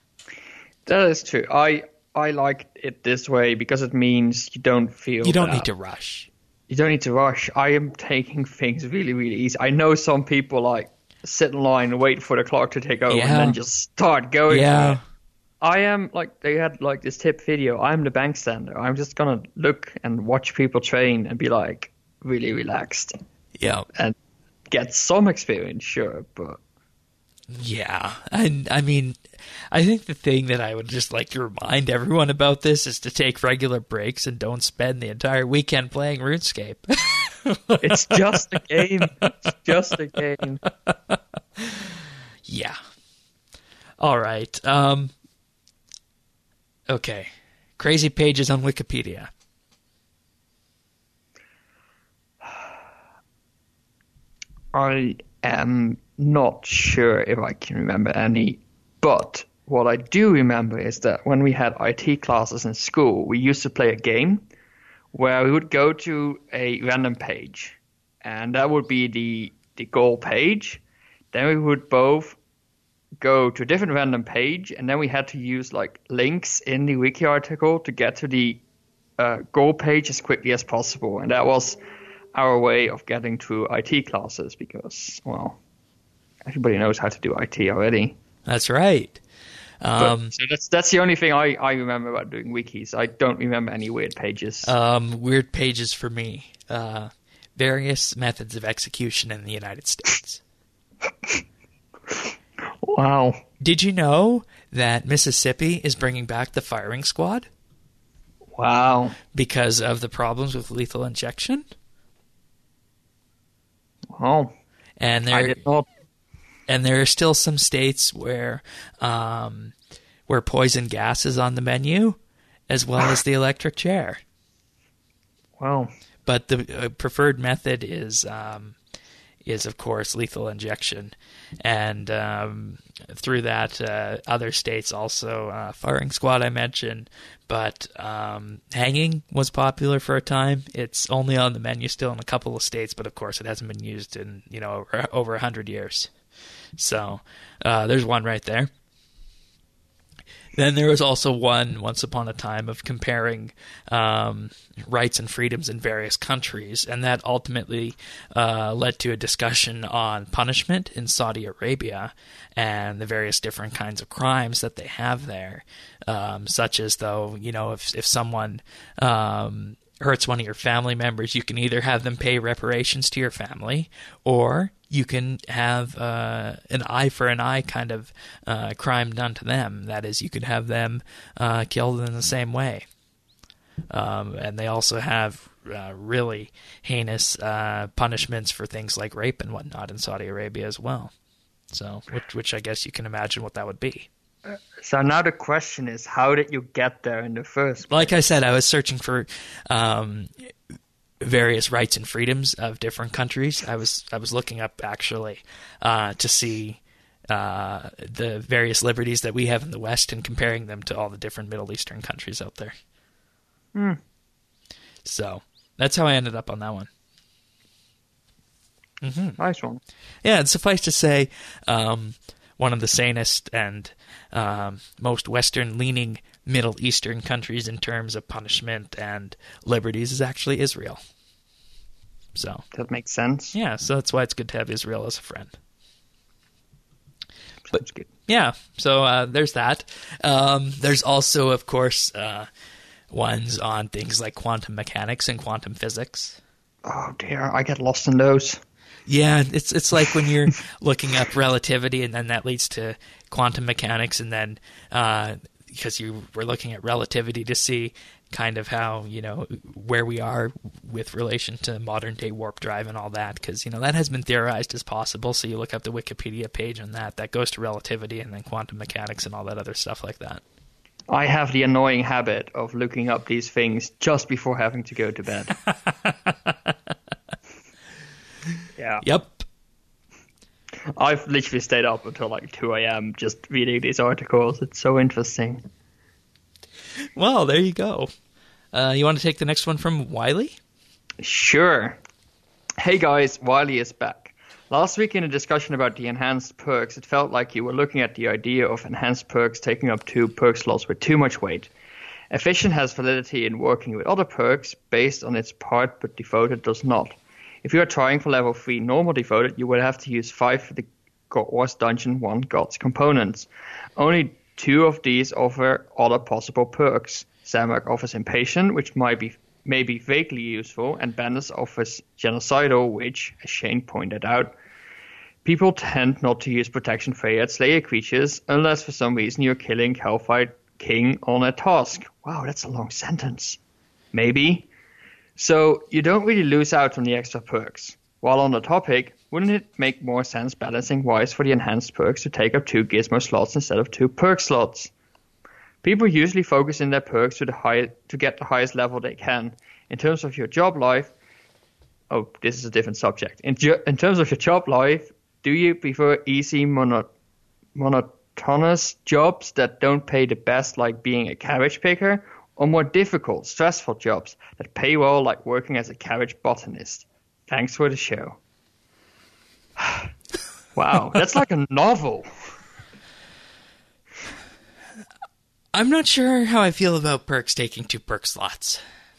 That is true. I I like it this way because it means you don't feel You don't that. need to rush. You don't need to rush. I am taking things really, really easy. I know some people like sit in line and wait for the clock to take over Yeah. and then just start going. Yeah. I am like they had like this tip video. I'm the bank stander. I'm just gonna look and watch people train and be like really relaxed Yeah. and get some experience, sure, but Yeah, and I mean, I think the thing that I would just like to remind everyone about this is to take regular breaks and don't spend the entire weekend playing RuneScape. it's just a game. It's just a game. Yeah. All right. Um, okay. Crazy pages on Wikipedia. I am not sure if I can remember any, but what I do remember is that when we had I T classes in school, we used to play a game where we would go to a random page, and that would be the, the goal page. Then we would both go to a different random page, and then we had to use like links in the wiki article to get to the uh, goal page as quickly as possible. And that was our way of getting through I T classes because, well, everybody knows how to do I T already. That's right. Um, but, so that's that's the only thing I, I remember about doing wikis. I don't remember any weird pages. Um, weird pages for me. Uh, various methods of execution in the United States. Wow. Did you know that Mississippi is bringing back the firing squad? Wow. Because of the problems with lethal injection? Wow. And there, I did not. And there are still some states where um, where poison gas is on the menu, as well as the electric chair. Wow. But the uh, preferred method is, um, is of course, lethal injection. And um, through that, uh, other states also, uh, firing squad I mentioned, but um, hanging was popular for a time. It's only on the menu still in a couple of states, but of course it hasn't been used in, you know, over, over one hundred years. So uh, there's one right there. Then there was also one once upon a time of comparing um, rights and freedoms in various countries, and that ultimately uh, led to a discussion on punishment in Saudi Arabia and the various different kinds of crimes that they have there, um, such as, though, you know, if if someone um, hurts one of your family members, you can either have them pay reparations to your family, or you can have uh, an eye for an eye kind of uh, crime done to them. That is, you could have them uh, killed in the same way. Um, and they also have uh, really heinous uh, punishments for things like rape and whatnot in Saudi Arabia as well. So, which, which I guess you can imagine what that would be. So now the question is, how did you get there in the first place? Like I said, I was searching for um, various rights and freedoms of different countries. I was I was looking up actually uh, to see uh, the various liberties that we have in the West and comparing them to all the different Middle Eastern countries out there. Hmm. So that's how I ended up on that one. Mm-hmm. Nice one. Yeah, and suffice to say, um, one of the sanest and um, most Western-leaning Middle Eastern countries in terms of punishment and liberties is actually Israel. So that makes sense. Yeah, so that's why it's good to have Israel as a friend. Sounds but, good. Yeah, so uh, there's that. Um, there's also, of course, uh, ones on things like quantum mechanics and quantum physics. Oh dear, I get lost in those. Yeah, it's it's like when you're looking up relativity, and then that leads to quantum mechanics, and then uh, because you were looking at relativity to see kind of how, you know, where we are with relation to modern day warp drive and all that, because, you know, that has been theorized as possible. So you look up the Wikipedia page on that, that goes to relativity, and then quantum mechanics and all that other stuff like that. I have the annoying habit of looking up these things just before having to go to bed. Yeah. Yep. I've literally stayed up until like two a.m. just reading these articles. It's so interesting. Well, there you go. Uh, you want to take the next one from Wiley? Sure. Hey guys, Wiley is back. Last week in a discussion about the enhanced perks, it felt like you were looking at the idea of enhanced perks taking up two perk slots with too much weight. Efficient has validity in working with other perks based on its part, but devoted does not. If you are trying for level three normal devoted, you would have to use five for the God Wars Dungeon one Gods components. Only two of these offer other possible perks. Zamorak offers Impatient, which might be may be vaguely useful, and Bandus offers Genocidal, which, as Shane pointed out, people tend not to use Protection Failure at Slayer creatures unless for some reason you're killing Hellfire King on a task. Wow, that's a long sentence. Maybe. So you don't really lose out on the extra perks. While on the topic, wouldn't it make more sense balancing-wise for the enhanced perks to take up two gizmo slots instead of two perk slots? People usually focus in their perks to the high, to get the highest level they can. In terms of your job life, oh, this is a different subject. In, ju- in terms of your job life, do you prefer easy, mono- monotonous jobs that don't pay the best, like being a cabbage picker, or more difficult, stressful jobs that pay well, like working as a cabbage botanist? Thanks for the show. Wow, that's like a novel. I'm not sure how I feel about perks taking two perk slots.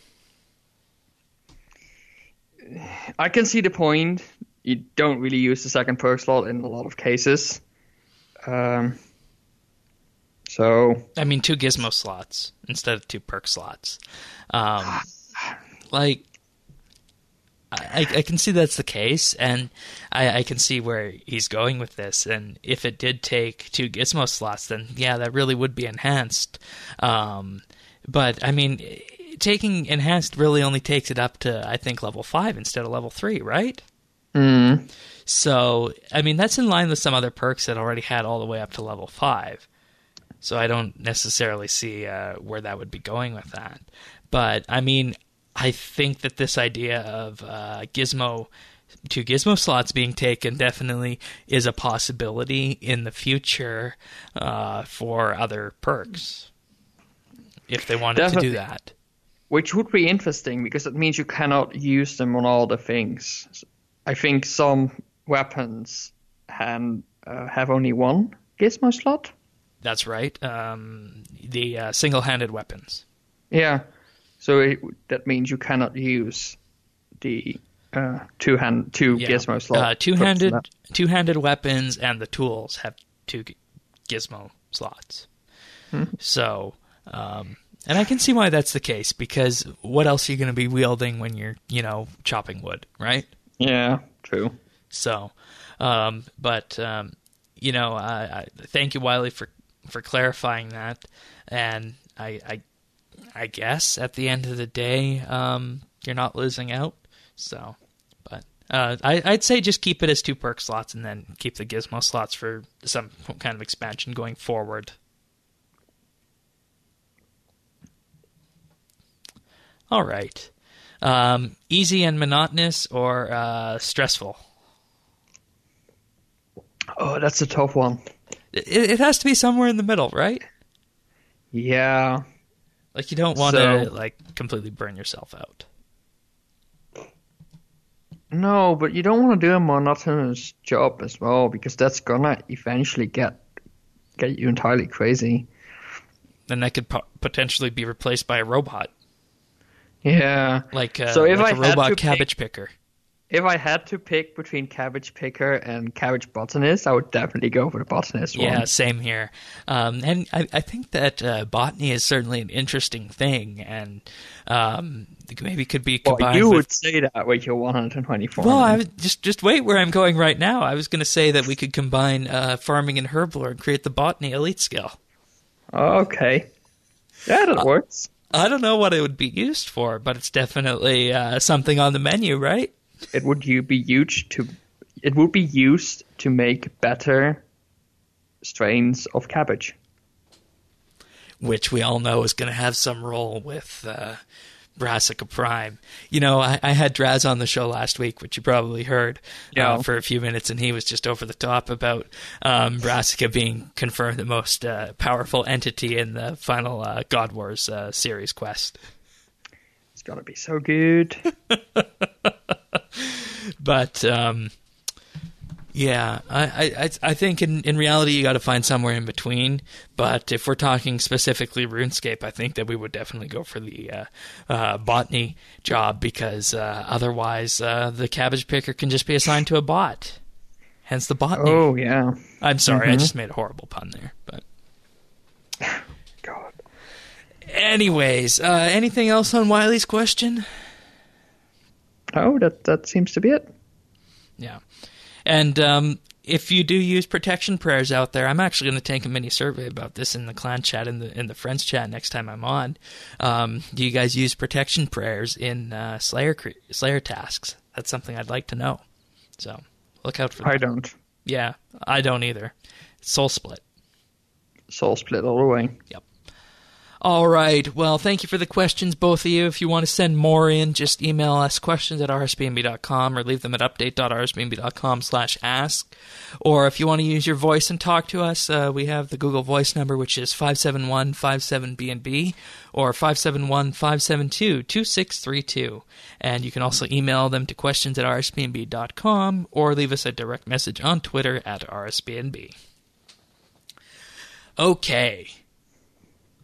I can see the point. You don't really use the second perk slot in a lot of cases. Um, so I mean, two gizmo slots instead of two perk slots. Um, like, I, I can see that's the case, and I, I can see where he's going with this. And if it did take two gizmo slots, then yeah, that really would be enhanced. Um, but I mean, taking enhanced really only takes it up to, I think, level five instead of level three, right? Mm. So, I mean, that's in line with some other perks that already had all the way up to level five. So I don't necessarily see uh, where that would be going with that. But, I mean, I think that this idea of uh, gizmo, two gizmo slots being taken definitely is a possibility in the future uh, for other perks, if they wanted Definitely. to do that. Which would be interesting, because it means you cannot use them on all the things. I think some weapons can uh, have only one gizmo slot. That's right. Um, the uh, single-handed weapons. Yeah. So it, that means you cannot use the uh, two hand two Yeah. gizmo slots. Uh, two-handed, two-handed weapons and the tools have two g- gizmo slots. Hmm. So... Um, And I can see why that's the case, because what else are you going to be wielding when you're, you know, chopping wood, right? Yeah, true. So, um, but, um, you know, I, I thank you, Wiley, for, for clarifying that. And I, I, I guess at the end of the day, um, you're not losing out. So, but uh, I, I'd say just keep it as two perk slots and then keep the gizmo slots for some kind of expansion going forward. All right. Um, easy and monotonous or uh, stressful? Oh, that's a tough one. It, it has to be somewhere in the middle, right? Yeah. Like, you don't want So- to, like, completely burn yourself out. No, but you don't want to do a monotonous job as well, because that's gonna eventually get get you entirely crazy. Then that could po- potentially be replaced by a robot, Yeah. like, uh, So if like I a had robot to cabbage picker. If I had to pick between cabbage picker and cabbage botanist, I would definitely go for the botanist one. Yeah, same here. Um, and I, I think that uh, botany is certainly an interesting thing, and um, maybe could be Well, combined you with... would say that with your one hundred twenty-four. Well, I was just just wait where I'm going right now. I was going to say that we could combine uh, farming and herblore and create the botany elite skill. Okay. Yeah, that works. I don't know what it would be used for, but it's definitely uh, something on the menu, right? It would you be used to it would be used to make better strains of cabbage. Which we all know is going to have some role with uh, Brassica Prime. You know, I, I had Draz on the show last week, which you probably heard Yeah. uh, for a few minutes, and he was just over the top about um, Brassica being confirmed the most uh, powerful entity in the final uh, God Wars uh, series quest. It's gonna be so good. But um, yeah, I, I I think in, in reality you got to find somewhere in between. But if we're talking specifically RuneScape, I think that we would definitely go for the uh, uh, botany job, because uh, otherwise uh, the cabbage picker can just be assigned to a bot. Hence the botany. Oh yeah. I'm sorry, I Mhm. just made a horrible pun there. But God. anyways, uh, anything else on Wiley's question? Oh, that that seems to be it. Yeah. And um, if you do use protection prayers out there, I'm actually going to take a mini survey about this in the clan chat, in the in the friends chat next time I'm on. Um, do you guys use protection prayers in uh, Slayer cre- Slayer tasks? That's something I'd like to know. So look out for that. I don't. Yeah, I don't either. Soul Split. Soul split all the way. Yep. All right. Well, thank you for the questions, both of you. If you want to send more in, just email us questions at r s b n b dot com or leave them at update dot r s b n b dot com slash ask. Or if you want to use your voice and talk to us, uh, we have the Google Voice number, which is five seven one five seven B N B or five seven one five seven two two six three two. And you can also email them to questions at r s b n b dot com or leave us a direct message on Twitter at r s b n b. Okay.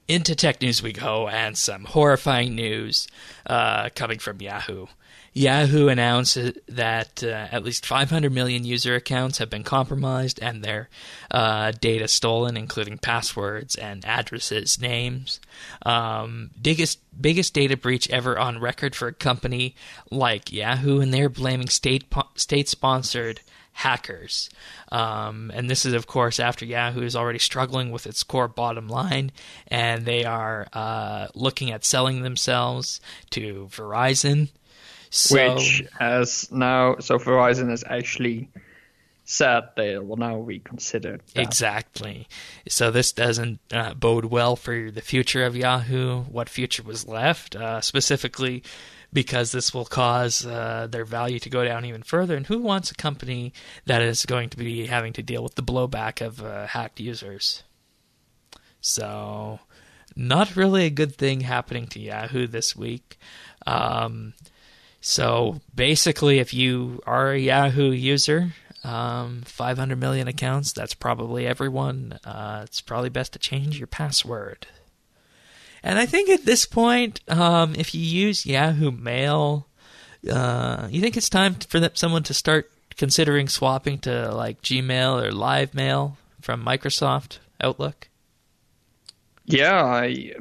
into tech news we go, and some horrifying news uh, coming from Yahoo. Yahoo announced that uh, at least five hundred million user accounts have been compromised and their uh, data stolen, including passwords and addresses, names. Um, biggest biggest data breach ever on record for a company like Yahoo, and they're blaming state state sponsored hackers. Um, and this is, of course, after Yahoo is already struggling with its core bottom line, and they are uh, looking at selling themselves to Verizon. So, Which has now, so Verizon has actually said they will now reconsider that. Exactly. So this doesn't uh, bode well for the future of Yahoo, what future was left, uh, specifically because this will cause uh, their value to go down even further. And who wants a company that is going to be having to deal with the blowback of uh, hacked users? So not really a good thing happening to Yahoo this week. Um... So basically, if you are a Yahoo user, um, five hundred million accounts, that's probably everyone. Uh, it's probably best to change your password. And I think at this point, um, if you use Yahoo Mail, uh, you think it's time for them, someone to start considering swapping to like Gmail or Live Mail from Microsoft Outlook? Yeah, I...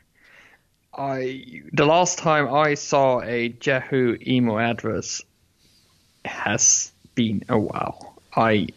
I the last time I saw a Yahoo email address has been a while. I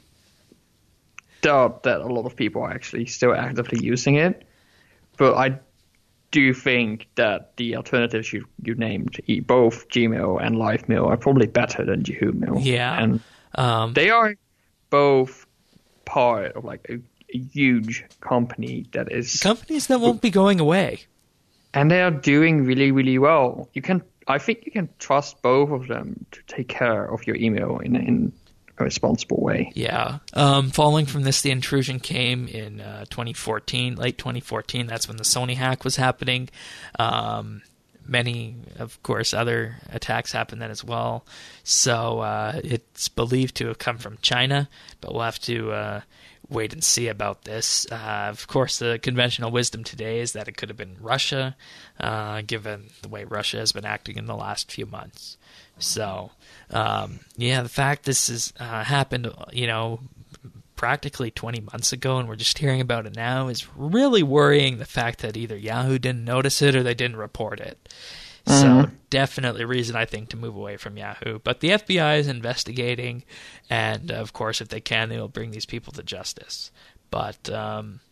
doubt that a lot of people are actually still actively using it, but I do think that the alternatives you, you named, both Gmail and LiveMail, are probably better than Yahoo Mail. Yeah, and um, they are both part of like a, a huge company that is companies that won't be going away. And they are doing really, really well. You can, I think, you can trust both of them to take care of your email in, in a responsible way. Yeah. Um, following from this, the intrusion came in uh, twenty fourteen, late twenty fourteen. That's when the Sony hack was happening. Um, many, of course, other attacks happened then as well. So uh, it's believed to have come from China, but we'll have to uh, wait and see about this. Uh, of course, the conventional wisdom today is that it could have been Russia, uh, given the way Russia has been acting in the last few months. So, um, yeah, the fact this has uh, happened, you know, practically twenty months ago, and we're just hearing about it now, is really worrying. The fact that either Yahoo didn't notice it or they didn't report it. So definitely reason, I think, to move away from Yahoo. But the F B I is investigating, and, of course, if they can, they will bring these people to justice. But, um,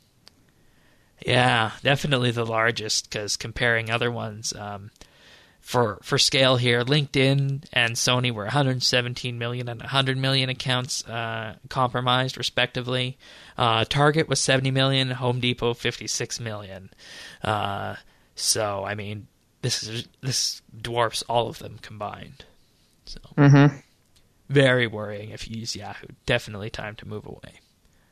yeah, definitely the largest, because comparing other ones, um, for for scale here, LinkedIn and Sony were one hundred seventeen million and one hundred million accounts uh, compromised, respectively. Uh, Target was seventy million, Home Depot fifty-six million. Uh, so, I mean, This is this dwarfs all of them combined. So mm-hmm. Very worrying if you use Yahoo. Definitely time to move away.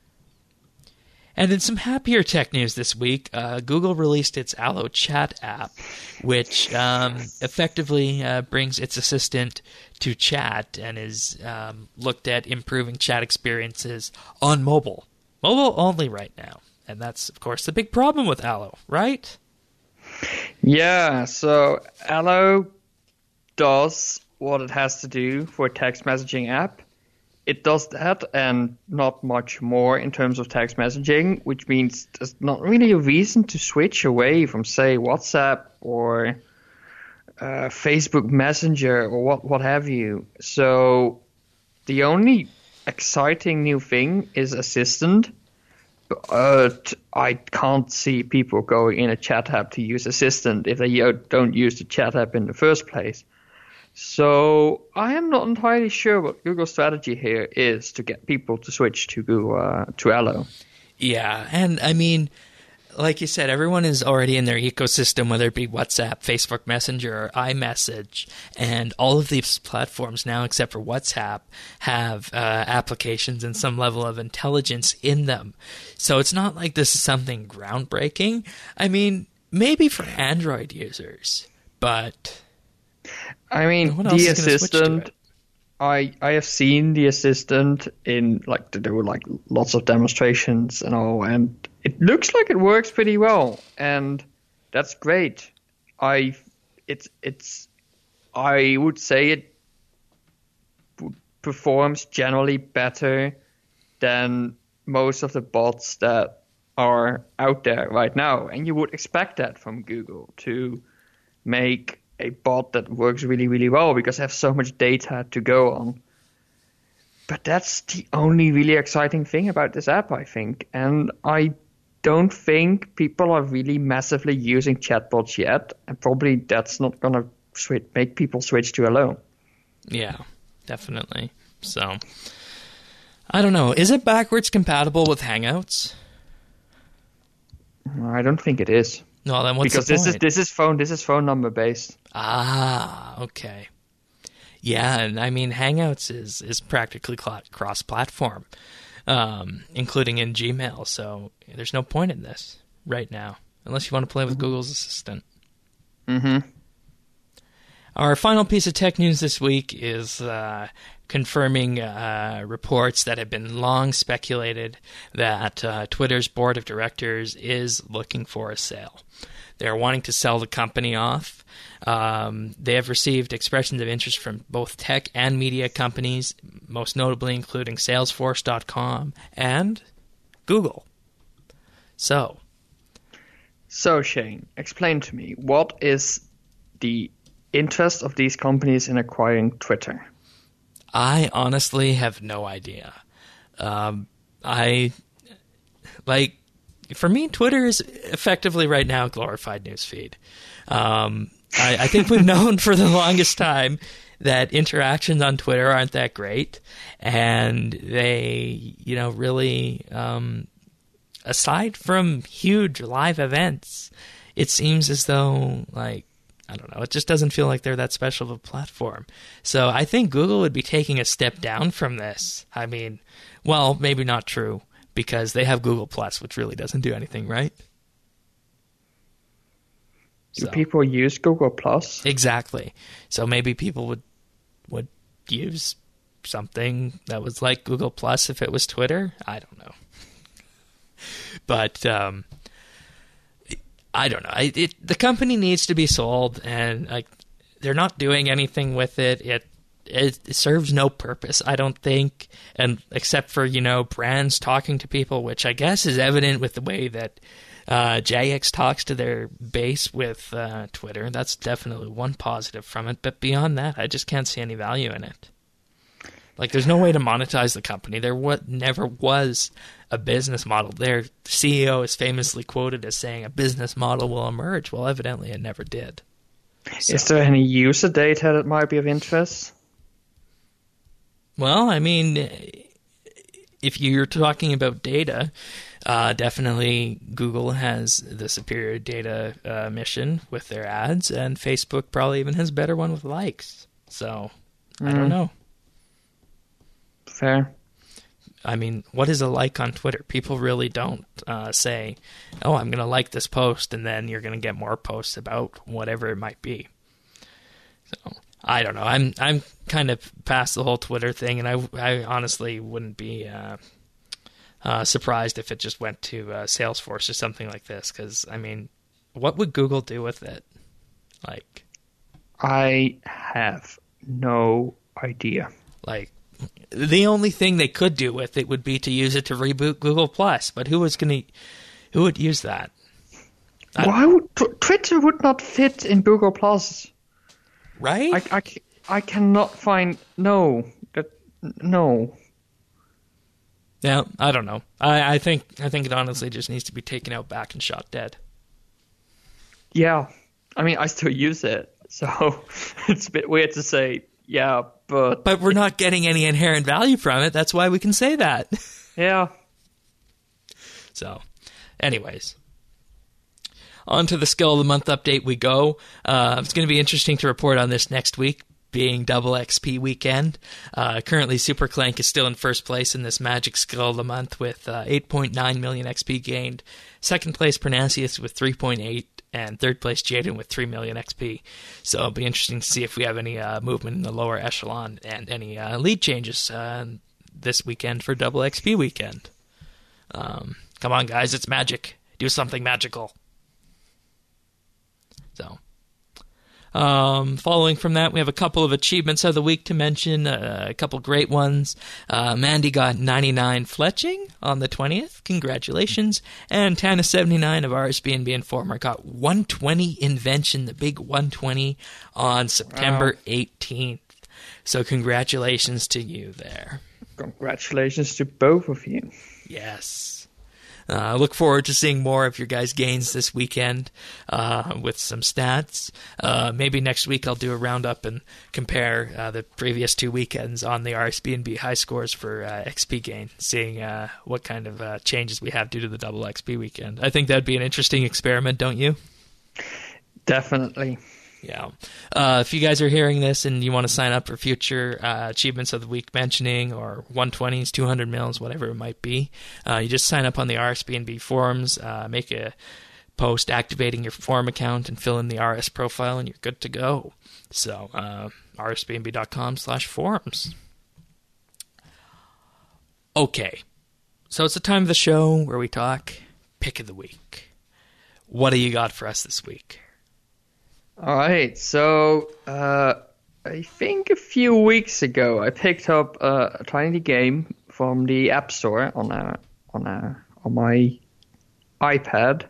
And in some happier tech news this week, uh, Google released its Allo Chat app, which um, effectively uh, brings its assistant to chat and is um, looked at improving chat experiences on mobile. Mobile only right now. And that's, of course, the big problem with Allo, right? Yeah, so Allo does what it has to do for a text messaging app. It does that and not much more in terms of text messaging, which means there's not really a reason to switch away from, say, WhatsApp or uh, Facebook Messenger or what, what have you. So the only exciting new thing is Assistant. But I can't see people going in a chat app to use Assistant if they don't use the chat app in the first place. So I am not entirely sure what Google's strategy here is to get people to switch to Google uh, to Allo. Yeah, and I mean, like you said, everyone is already in their ecosystem, whether it be WhatsApp, Facebook Messenger, or iMessage, and all of these platforms now, except for WhatsApp, have uh, applications and some level of intelligence in them. So it's not like this is something groundbreaking. I mean, maybe for Android users, but I mean, no one else the is gonna switch to Assistant, it. I I have seen the assistant in like to do like lots of demonstrations and all, and it looks like it works pretty well, and that's great. I it's it's I would say it performs generally better than most of the bots that are out there right now, and you would expect that from Google to make a bot that works really, really well because they have so much data to go on. But that's the only really exciting thing about this app, I think. And I don't think people are really massively using chatbots yet, and probably that's not going to sw- make people switch to Alone. Yeah, definitely. So, I don't know. Is it backwards compatible with Hangouts? I don't think it is. No, then what's because the this point? is this is phone this is phone number based. Ah, okay. Yeah, and I mean Hangouts is is practically cl- cross-platform, um, including in Gmail. So there's no point in this right now, unless you want to play with mm-hmm. Google's Assistant. Mm-hmm. Our final piece of tech news this week is uh, confirming uh, reports that have been long speculated that uh, Twitter's board of directors is looking for a sale. They're wanting to sell the company off. Um, they have received expressions of interest from both tech and media companies, most notably including Salesforce dot com and Google. So, so Shane, explain to me, what is the interest of these companies in acquiring Twitter? I honestly have no idea. Um, I, like, for me, Twitter is effectively right now a glorified newsfeed. Um, I, I think we've known for the longest time that interactions on Twitter aren't that great, and they, you know, really, um, aside from huge live events, it seems as though, like, I don't know, it just doesn't feel like they're that special of a platform. So I think Google would be taking a step down from this. I mean, well, maybe not true, because they have Google Plus, which really doesn't do anything, right? Do So, people use Google Plus? Exactly. So maybe people would would use something that was like Google Plus if it was Twitter. I don't know. But um, I don't know. I, it, the company needs to be sold, and like they're not doing anything with it. It it serves no purpose, I don't think, and except for, you know, brands talking to people, which I guess is evident with the way that uh, J X talks to their base with uh, Twitter. That's definitely one positive from it, but beyond that, I just can't see any value in it. Like, there's no way to monetize the company. There what never was a business model. Their C E O is famously quoted as saying a business model will emerge. Well, evidently it never did. So, is there any user data that might be of interest? Well, I mean, if you're talking about data, uh, definitely Google has the superior data uh, mission with their ads, and Facebook probably even has a better one with likes. So, mm. I don't know. Fair. I mean, what is a like on Twitter? People really don't uh, say, oh, I'm going to like this post, and then you're going to get more posts about whatever it might be. So, I don't know. I'm I'm kind of past the whole Twitter thing, and I, I honestly wouldn't be uh, uh, surprised if it just went to uh, Salesforce or something like this, because, I mean, what would Google do with it? Like, I have no idea. Like, the only thing they could do with it would be to use it to reboot Google Plus, but who was going to, who would use that? Why would t- Twitter would not fit in Google Plus? Right? I, I, I cannot find no that no. Yeah, I don't know. I, I think I think it honestly just needs to be taken out back and shot dead. Yeah, I mean I still use it, so it's a bit weird to say. Yeah, but but we're not getting any inherent value from it. That's why we can say that. Yeah. So, anyways. On to the Skill of the Month update we go. Uh, it's going to be interesting to report on this next week, being double X P weekend. Uh, currently, SuperClank is still in first place in this Magic Skill of the Month with uh, eight point nine million X P gained. Second place, Pronacius with three point eight, and third place Jaden with three million X P. So it'll be interesting to see if we have any uh, movement in the lower echelon and any uh, lead changes uh, this weekend for double X P weekend. Um, come on, guys, it's magic. Do something magical. So, um, following from that, we have a couple of achievements of the week to mention, uh, a couple great ones. Uh, Mandy got ninety-nine fletching on the twentieth. Congratulations. And Tana seventy-nine of R S B N B Informer got one twenty invention, the big one twenty, on September wow. eighteenth. So congratulations to you there. Congratulations to both of you. Yes. I uh, look forward to seeing more of your guys' gains this weekend uh, with some stats. Uh, maybe next week I'll do a roundup and compare uh, the previous two weekends on the R S B N B high scores for uh, X P gain, seeing uh, what kind of uh, changes we have due to the double X P weekend. I think that'd be an interesting experiment, don't you? Definitely. Yeah. Uh, if you guys are hearing this and you want to sign up for future uh, achievements of the week mentioning, or one twenties, two hundred mils, whatever it might be, uh, you just sign up on the R S B N B forums, uh, make a post activating your forum account, and fill in the R S profile, and you're good to go. So, uh, R S B N B dot com slash forums. Okay. So it's the time of the show where we talk pick of the week. What do you got for us this week? All right, so uh, I think a few weeks ago I picked up uh, a tiny game from the App Store on a, on a, on my iPad,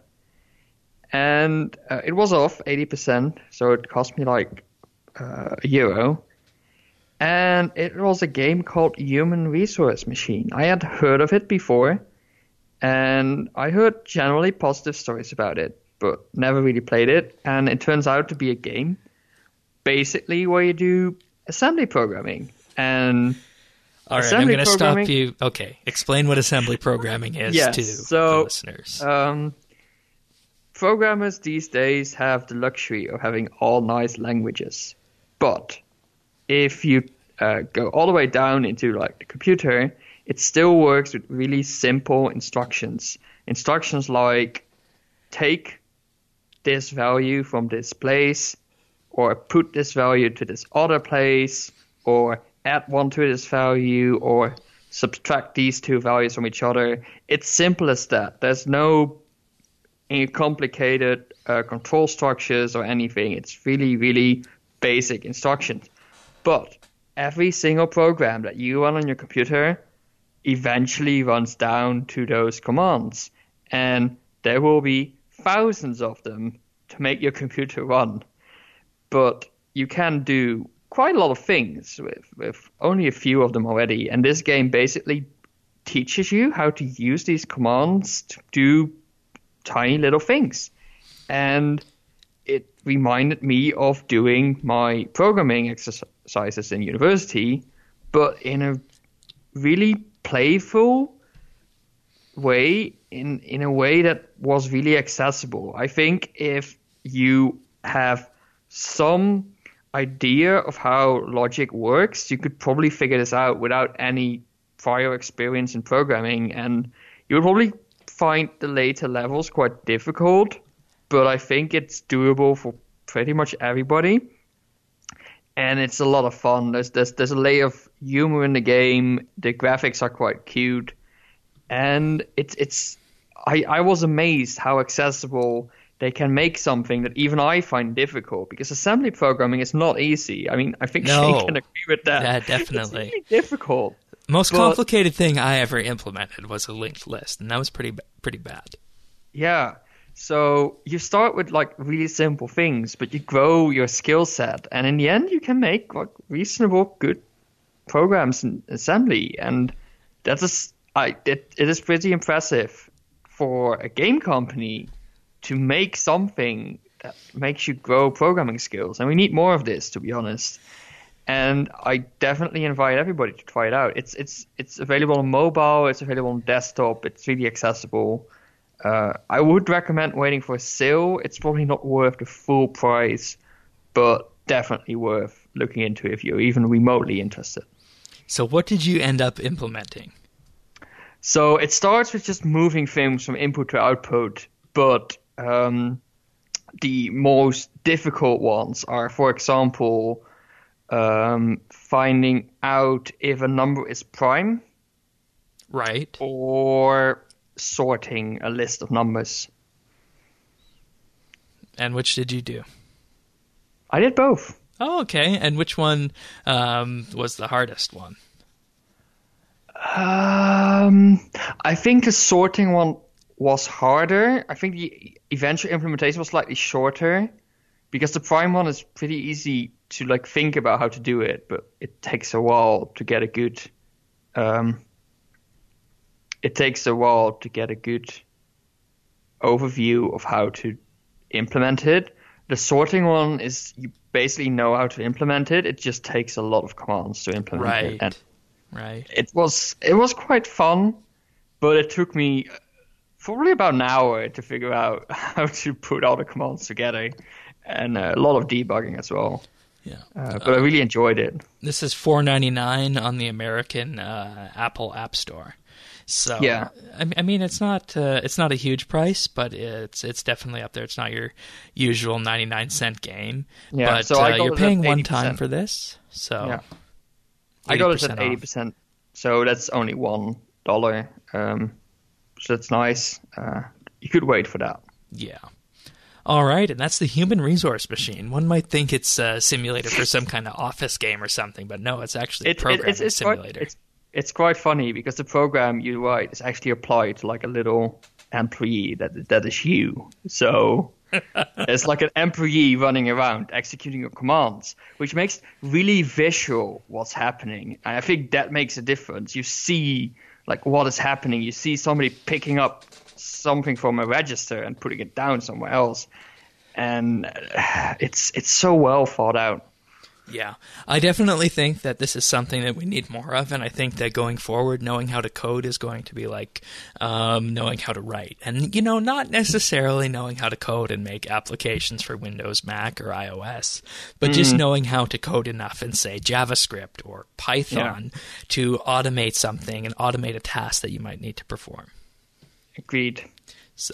and uh, it was off eighty percent, so it cost me like uh, a euro. And it was a game called Human Resource Machine. I had heard of it before, and I heard generally positive stories about it, but never really played it. And it turns out to be a game basically where you do assembly programming. And all right, I'm going to stop you. Okay, explain what assembly programming is yes, to so, the listeners. Um, programmers these days have the luxury of having all nice languages. But if you uh, go all the way down into like the computer, it still works with really simple instructions. Instructions like take this value from this place, or put this value to this other place, or add one to this value, or subtract these two values from each other. It's simple as that. There's no complicated uh, control structures or anything. It's really, really basic instructions. But every single program that you run on your computer eventually runs down to those commands. And there will be thousands of them to make your computer run. But you can do quite a lot of things with, with only a few of them already. And this game basically teaches you how to use these commands to do tiny little things. And it reminded me of doing my programming exercises in university, but in a really playful way, in, in a way that was really accessible. I think if you have some idea of how logic works, you could probably figure this out without any prior experience in programming, and you would probably find the later levels quite difficult, but I think it's doable for pretty much everybody, and it's a lot of fun. There's there's, there's a layer of humor in the game. The graphics are quite cute, and it's it's I, I was amazed how accessible they can make something that even I find difficult, because assembly programming is not easy. I mean, I think no, Shane can agree with that. Yeah, definitely. It's really difficult. Most but, complicated thing I ever implemented was a linked list, and that was pretty pretty bad. Yeah. So you start with like really simple things, but you grow your skill set, and in the end you can make like reasonable good programs in assembly, and that is I it, it is pretty impressive for a game company to make something that makes you grow programming skills, and we need more of this, to be honest. And I definitely invite everybody to try it out. It's it's it's available on mobile, it's available on desktop, it's really accessible. Uh, I would recommend waiting for a sale. It's probably not worth the full price, but definitely worth looking into if you're even remotely interested. So what did you end up implementing? So it starts with just moving things from input to output, but um, the most difficult ones are, for example, um, finding out if a number is prime Right. or sorting a list of numbers. And which did you do? I did both. Oh, okay. And which one um, was the hardest one? Um, I think the sorting one was harder. I think the eventual implementation was slightly shorter because the prime one is pretty easy to like think about how to do it, but it takes a while to get a good. Um, it takes a while to get a good overview of how to implement it. The sorting one is you basically know how to implement it. It just takes a lot of commands to implement Right. it. And Right. it was it was quite fun, but it took me probably about an hour to figure out how to put all the commands together, and a lot of debugging as well. Yeah. Uh, but I really enjoyed it. This is four ninety-nine on the American uh, Apple App Store. So Yeah. I, I mean, it's not uh, it's not a huge price, but it's it's definitely up there. It's not your usual ninety-nine cent game. Yeah, But so I uh, got you're it at paying one eighty time percent. for this, so Yeah. I got it at off. eighty percent, so that's only one dollar. Um, so that's nice. Uh, you could wait for that. Yeah. All right, and that's the Human Resource Machine. One might think it's a simulator for some kind of office game or something, but no, it's actually a It, it, programming it's, it's simulator. Quite, it's, it's quite funny because the program you write is actually applied to like a little employee that that is you. So it's like an employee running around executing your commands, which makes really visual what's happening. And I think that makes a difference. You see like what is happening. You see somebody picking up something from a register and putting it down somewhere else. And uh, it's it's so well thought out. Yeah, I definitely think that this is something that we need more of, and I think that going forward, knowing how to code is going to be like um, knowing how to write. And, you know, not necessarily knowing how to code and make applications for Windows, Mac, or iOS, but just knowing how to code enough in, say, JavaScript or Python Yeah. to automate something and automate a task that you might need to perform. Agreed. So...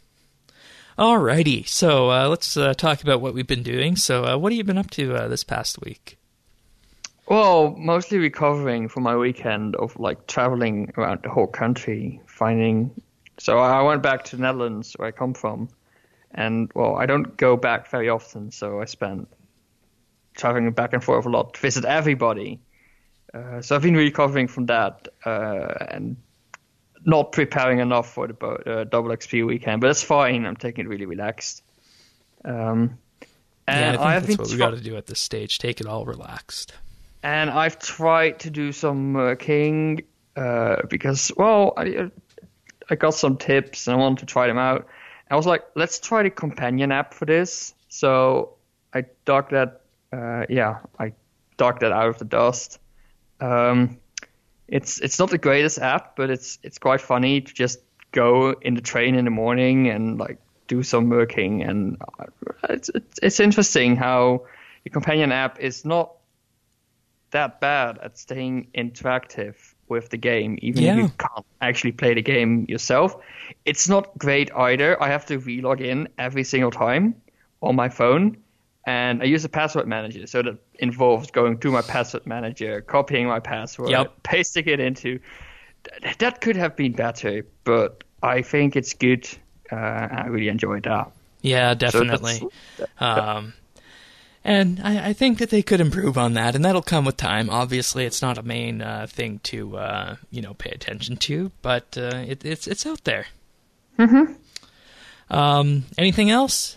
Alrighty, so uh, let's uh, talk about what we've been doing. So uh, what have you been up to uh, this past week? Well, mostly recovering from my weekend of like traveling around the whole country, finding. So I went back to the Netherlands where I come from, and well, I don't go back very often, so I spent traveling back and forth a lot to visit everybody. Uh, so I've been recovering from that uh, and not preparing enough for the bo- uh, double X P weekend, but that's fine. I'm taking it really relaxed. Um, and Yeah, I think I've that's been what we try- got to do at this stage. Take it all relaxed. And I've tried to do some working uh, because, well, I, I got some tips and I wanted to try them out. I was like, let's try the companion app for this. So I dug that, uh, yeah, I dug that out of the dust. Um, it's it's not the greatest app, but it's it's quite funny to just go in the train in the morning and like do some working. And it's it's, it's interesting how the companion app is not that bad at staying interactive with the game, even Yeah. if you can't actually play the game yourself. It's not great either. I have to re-log in every single time on my phone, and I use a password manager, so that involves going to my password manager, copying my password, Yep. pasting it into. Th- That could have been better, but I think it's good. Uh, I really enjoyed that. Yeah, So that's- definitely. Um, and I, I think that they could improve on that, and that'll come with time. Obviously, it's not a main uh, thing to uh, you know pay attention to, but uh, it, it's it's out there. Mm-hmm. Um, anything else?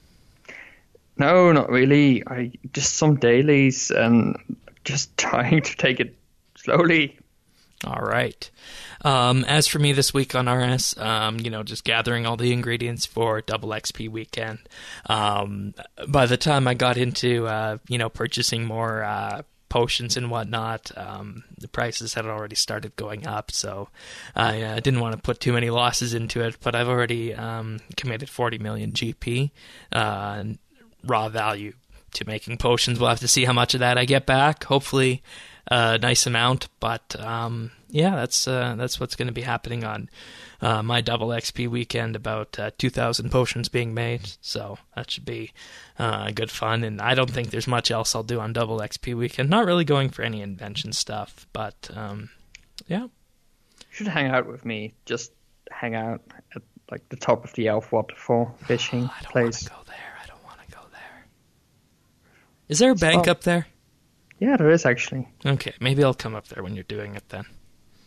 No, not really. I just some dailies and just trying to take it slowly. All right. Um, as for me this week on R S, um, you know, just gathering all the ingredients for Double X P weekend. Um, by the time I got into, uh, you know, purchasing more uh, potions and whatnot, um, the prices had already started going up, so I uh, didn't want to put too many losses into it, but I've already um, committed forty million G P, uh, raw value, to making potions. We'll have to see how much of that I get back. Hopefully a nice amount. But um, yeah, that's uh, that's what's going to be happening on uh, my double X P weekend. About uh, two thousand potions being made, so that should be uh, good fun. And I don't think there's much else I'll do on double X P weekend. Not really going for any invention stuff, but um, yeah. You should hang out with me. Just hang out at like the top of the elf waterfall fishing I don't place. want to go there. I don't want to go there. Is there a bank Oh. up there? Yeah, there is actually. Okay, maybe I'll come up there when you're doing it then.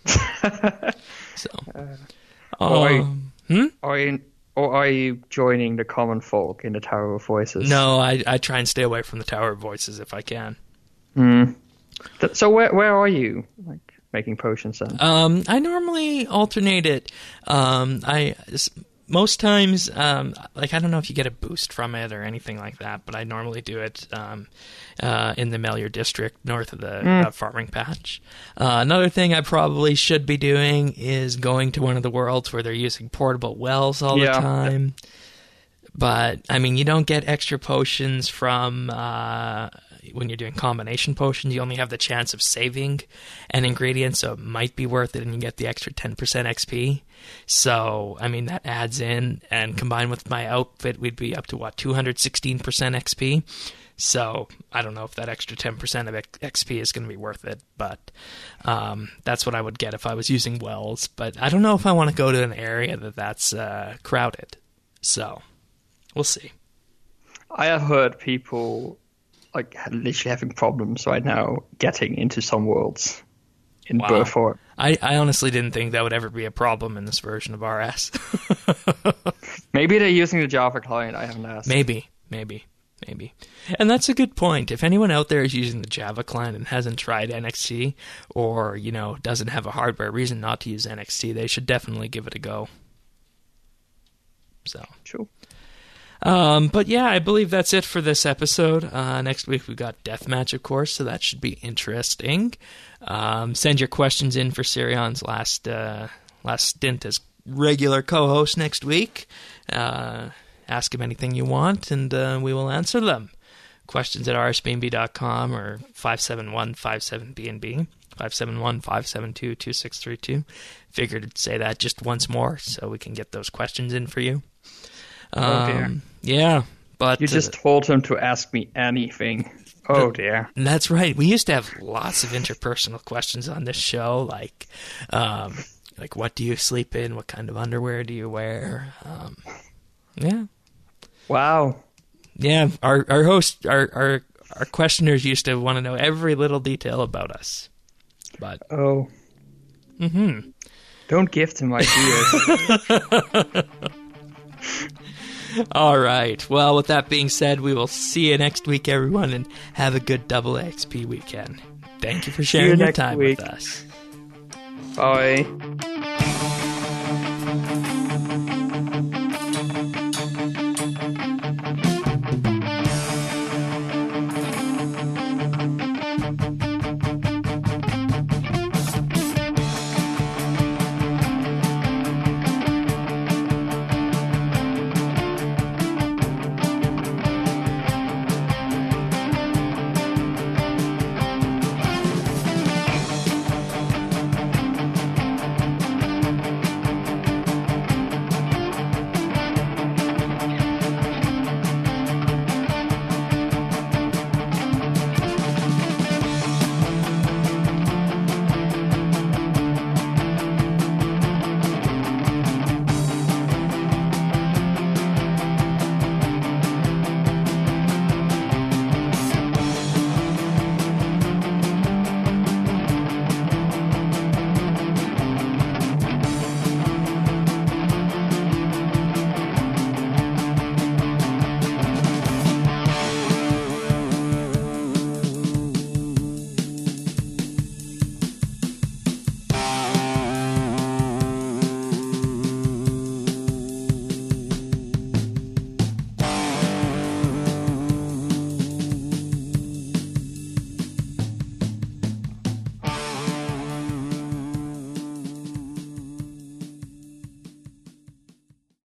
So, or, are you, um, hmm? are you, or are you joining the common folk in the Tower of Voices? No, I I try and stay away from the Tower of Voices if I can. Hmm. Th- So where where are you? Like making potions then? Um, I normally alternate it. Um, I s- most times, um, like I don't know if you get a boost from it or anything like that, but I normally do it um, uh, in the Melior district, north of the Mm. uh, farming patch. Uh, another thing I probably should be doing is going to one of the worlds where they're using portable wells all Yeah. the time. But I mean, you don't get extra potions from uh, when you're doing combination potions. You only have the chance of saving an ingredient, so it might be worth it, and you get the extra ten percent X P. So I mean, that adds in, and combined with my outfit, we'd be up to what two hundred sixteen percent X P. So I don't know if that extra ten percent of X P is going to be worth it, but um, that's what I would get if I was using wells. But I don't know if I want to go to an area that that's uh, crowded. So we'll see. I have heard people like literally having problems right now getting into some worlds in Wow. Burford. I, I honestly didn't think that would ever be a problem in this version of R S. Maybe they're using the Java client. I haven't asked. Maybe, maybe, maybe. And that's a good point. If anyone out there is using the Java client and hasn't tried N X T, or, you know, doesn't have a hardware reason not to use N X T, they should definitely give it a go. So, Sure. um, but yeah, I believe that's it for this episode. Uh, next week we've got Deathmatch, of course, so that should be interesting. Um, send your questions in for Sirion's last uh, last stint as regular co-host next week. Uh, ask him anything you want, and uh, we will answer them. Questions at r s b n b dot com or five seven one five seven B N B, five seven one five seven two two six three two. Figured to say that just once more so we can get those questions in for you. Um, Oh, dear. Yeah, but You just told him to ask me anything. Oh, dear. And that's right. We used to have lots of interpersonal questions on this show, like, um, like what do you sleep in? What kind of underwear do you wear? Um, yeah, Wow. yeah. Our our host, our our our questioners used to want to know every little detail about us. But Oh. mm-hmm. Don't give them ideas. All right. Well, with that being said, we will see you next week, everyone, and have a good double X P weekend. Thank you for See you sharing your next time week. with us. Bye.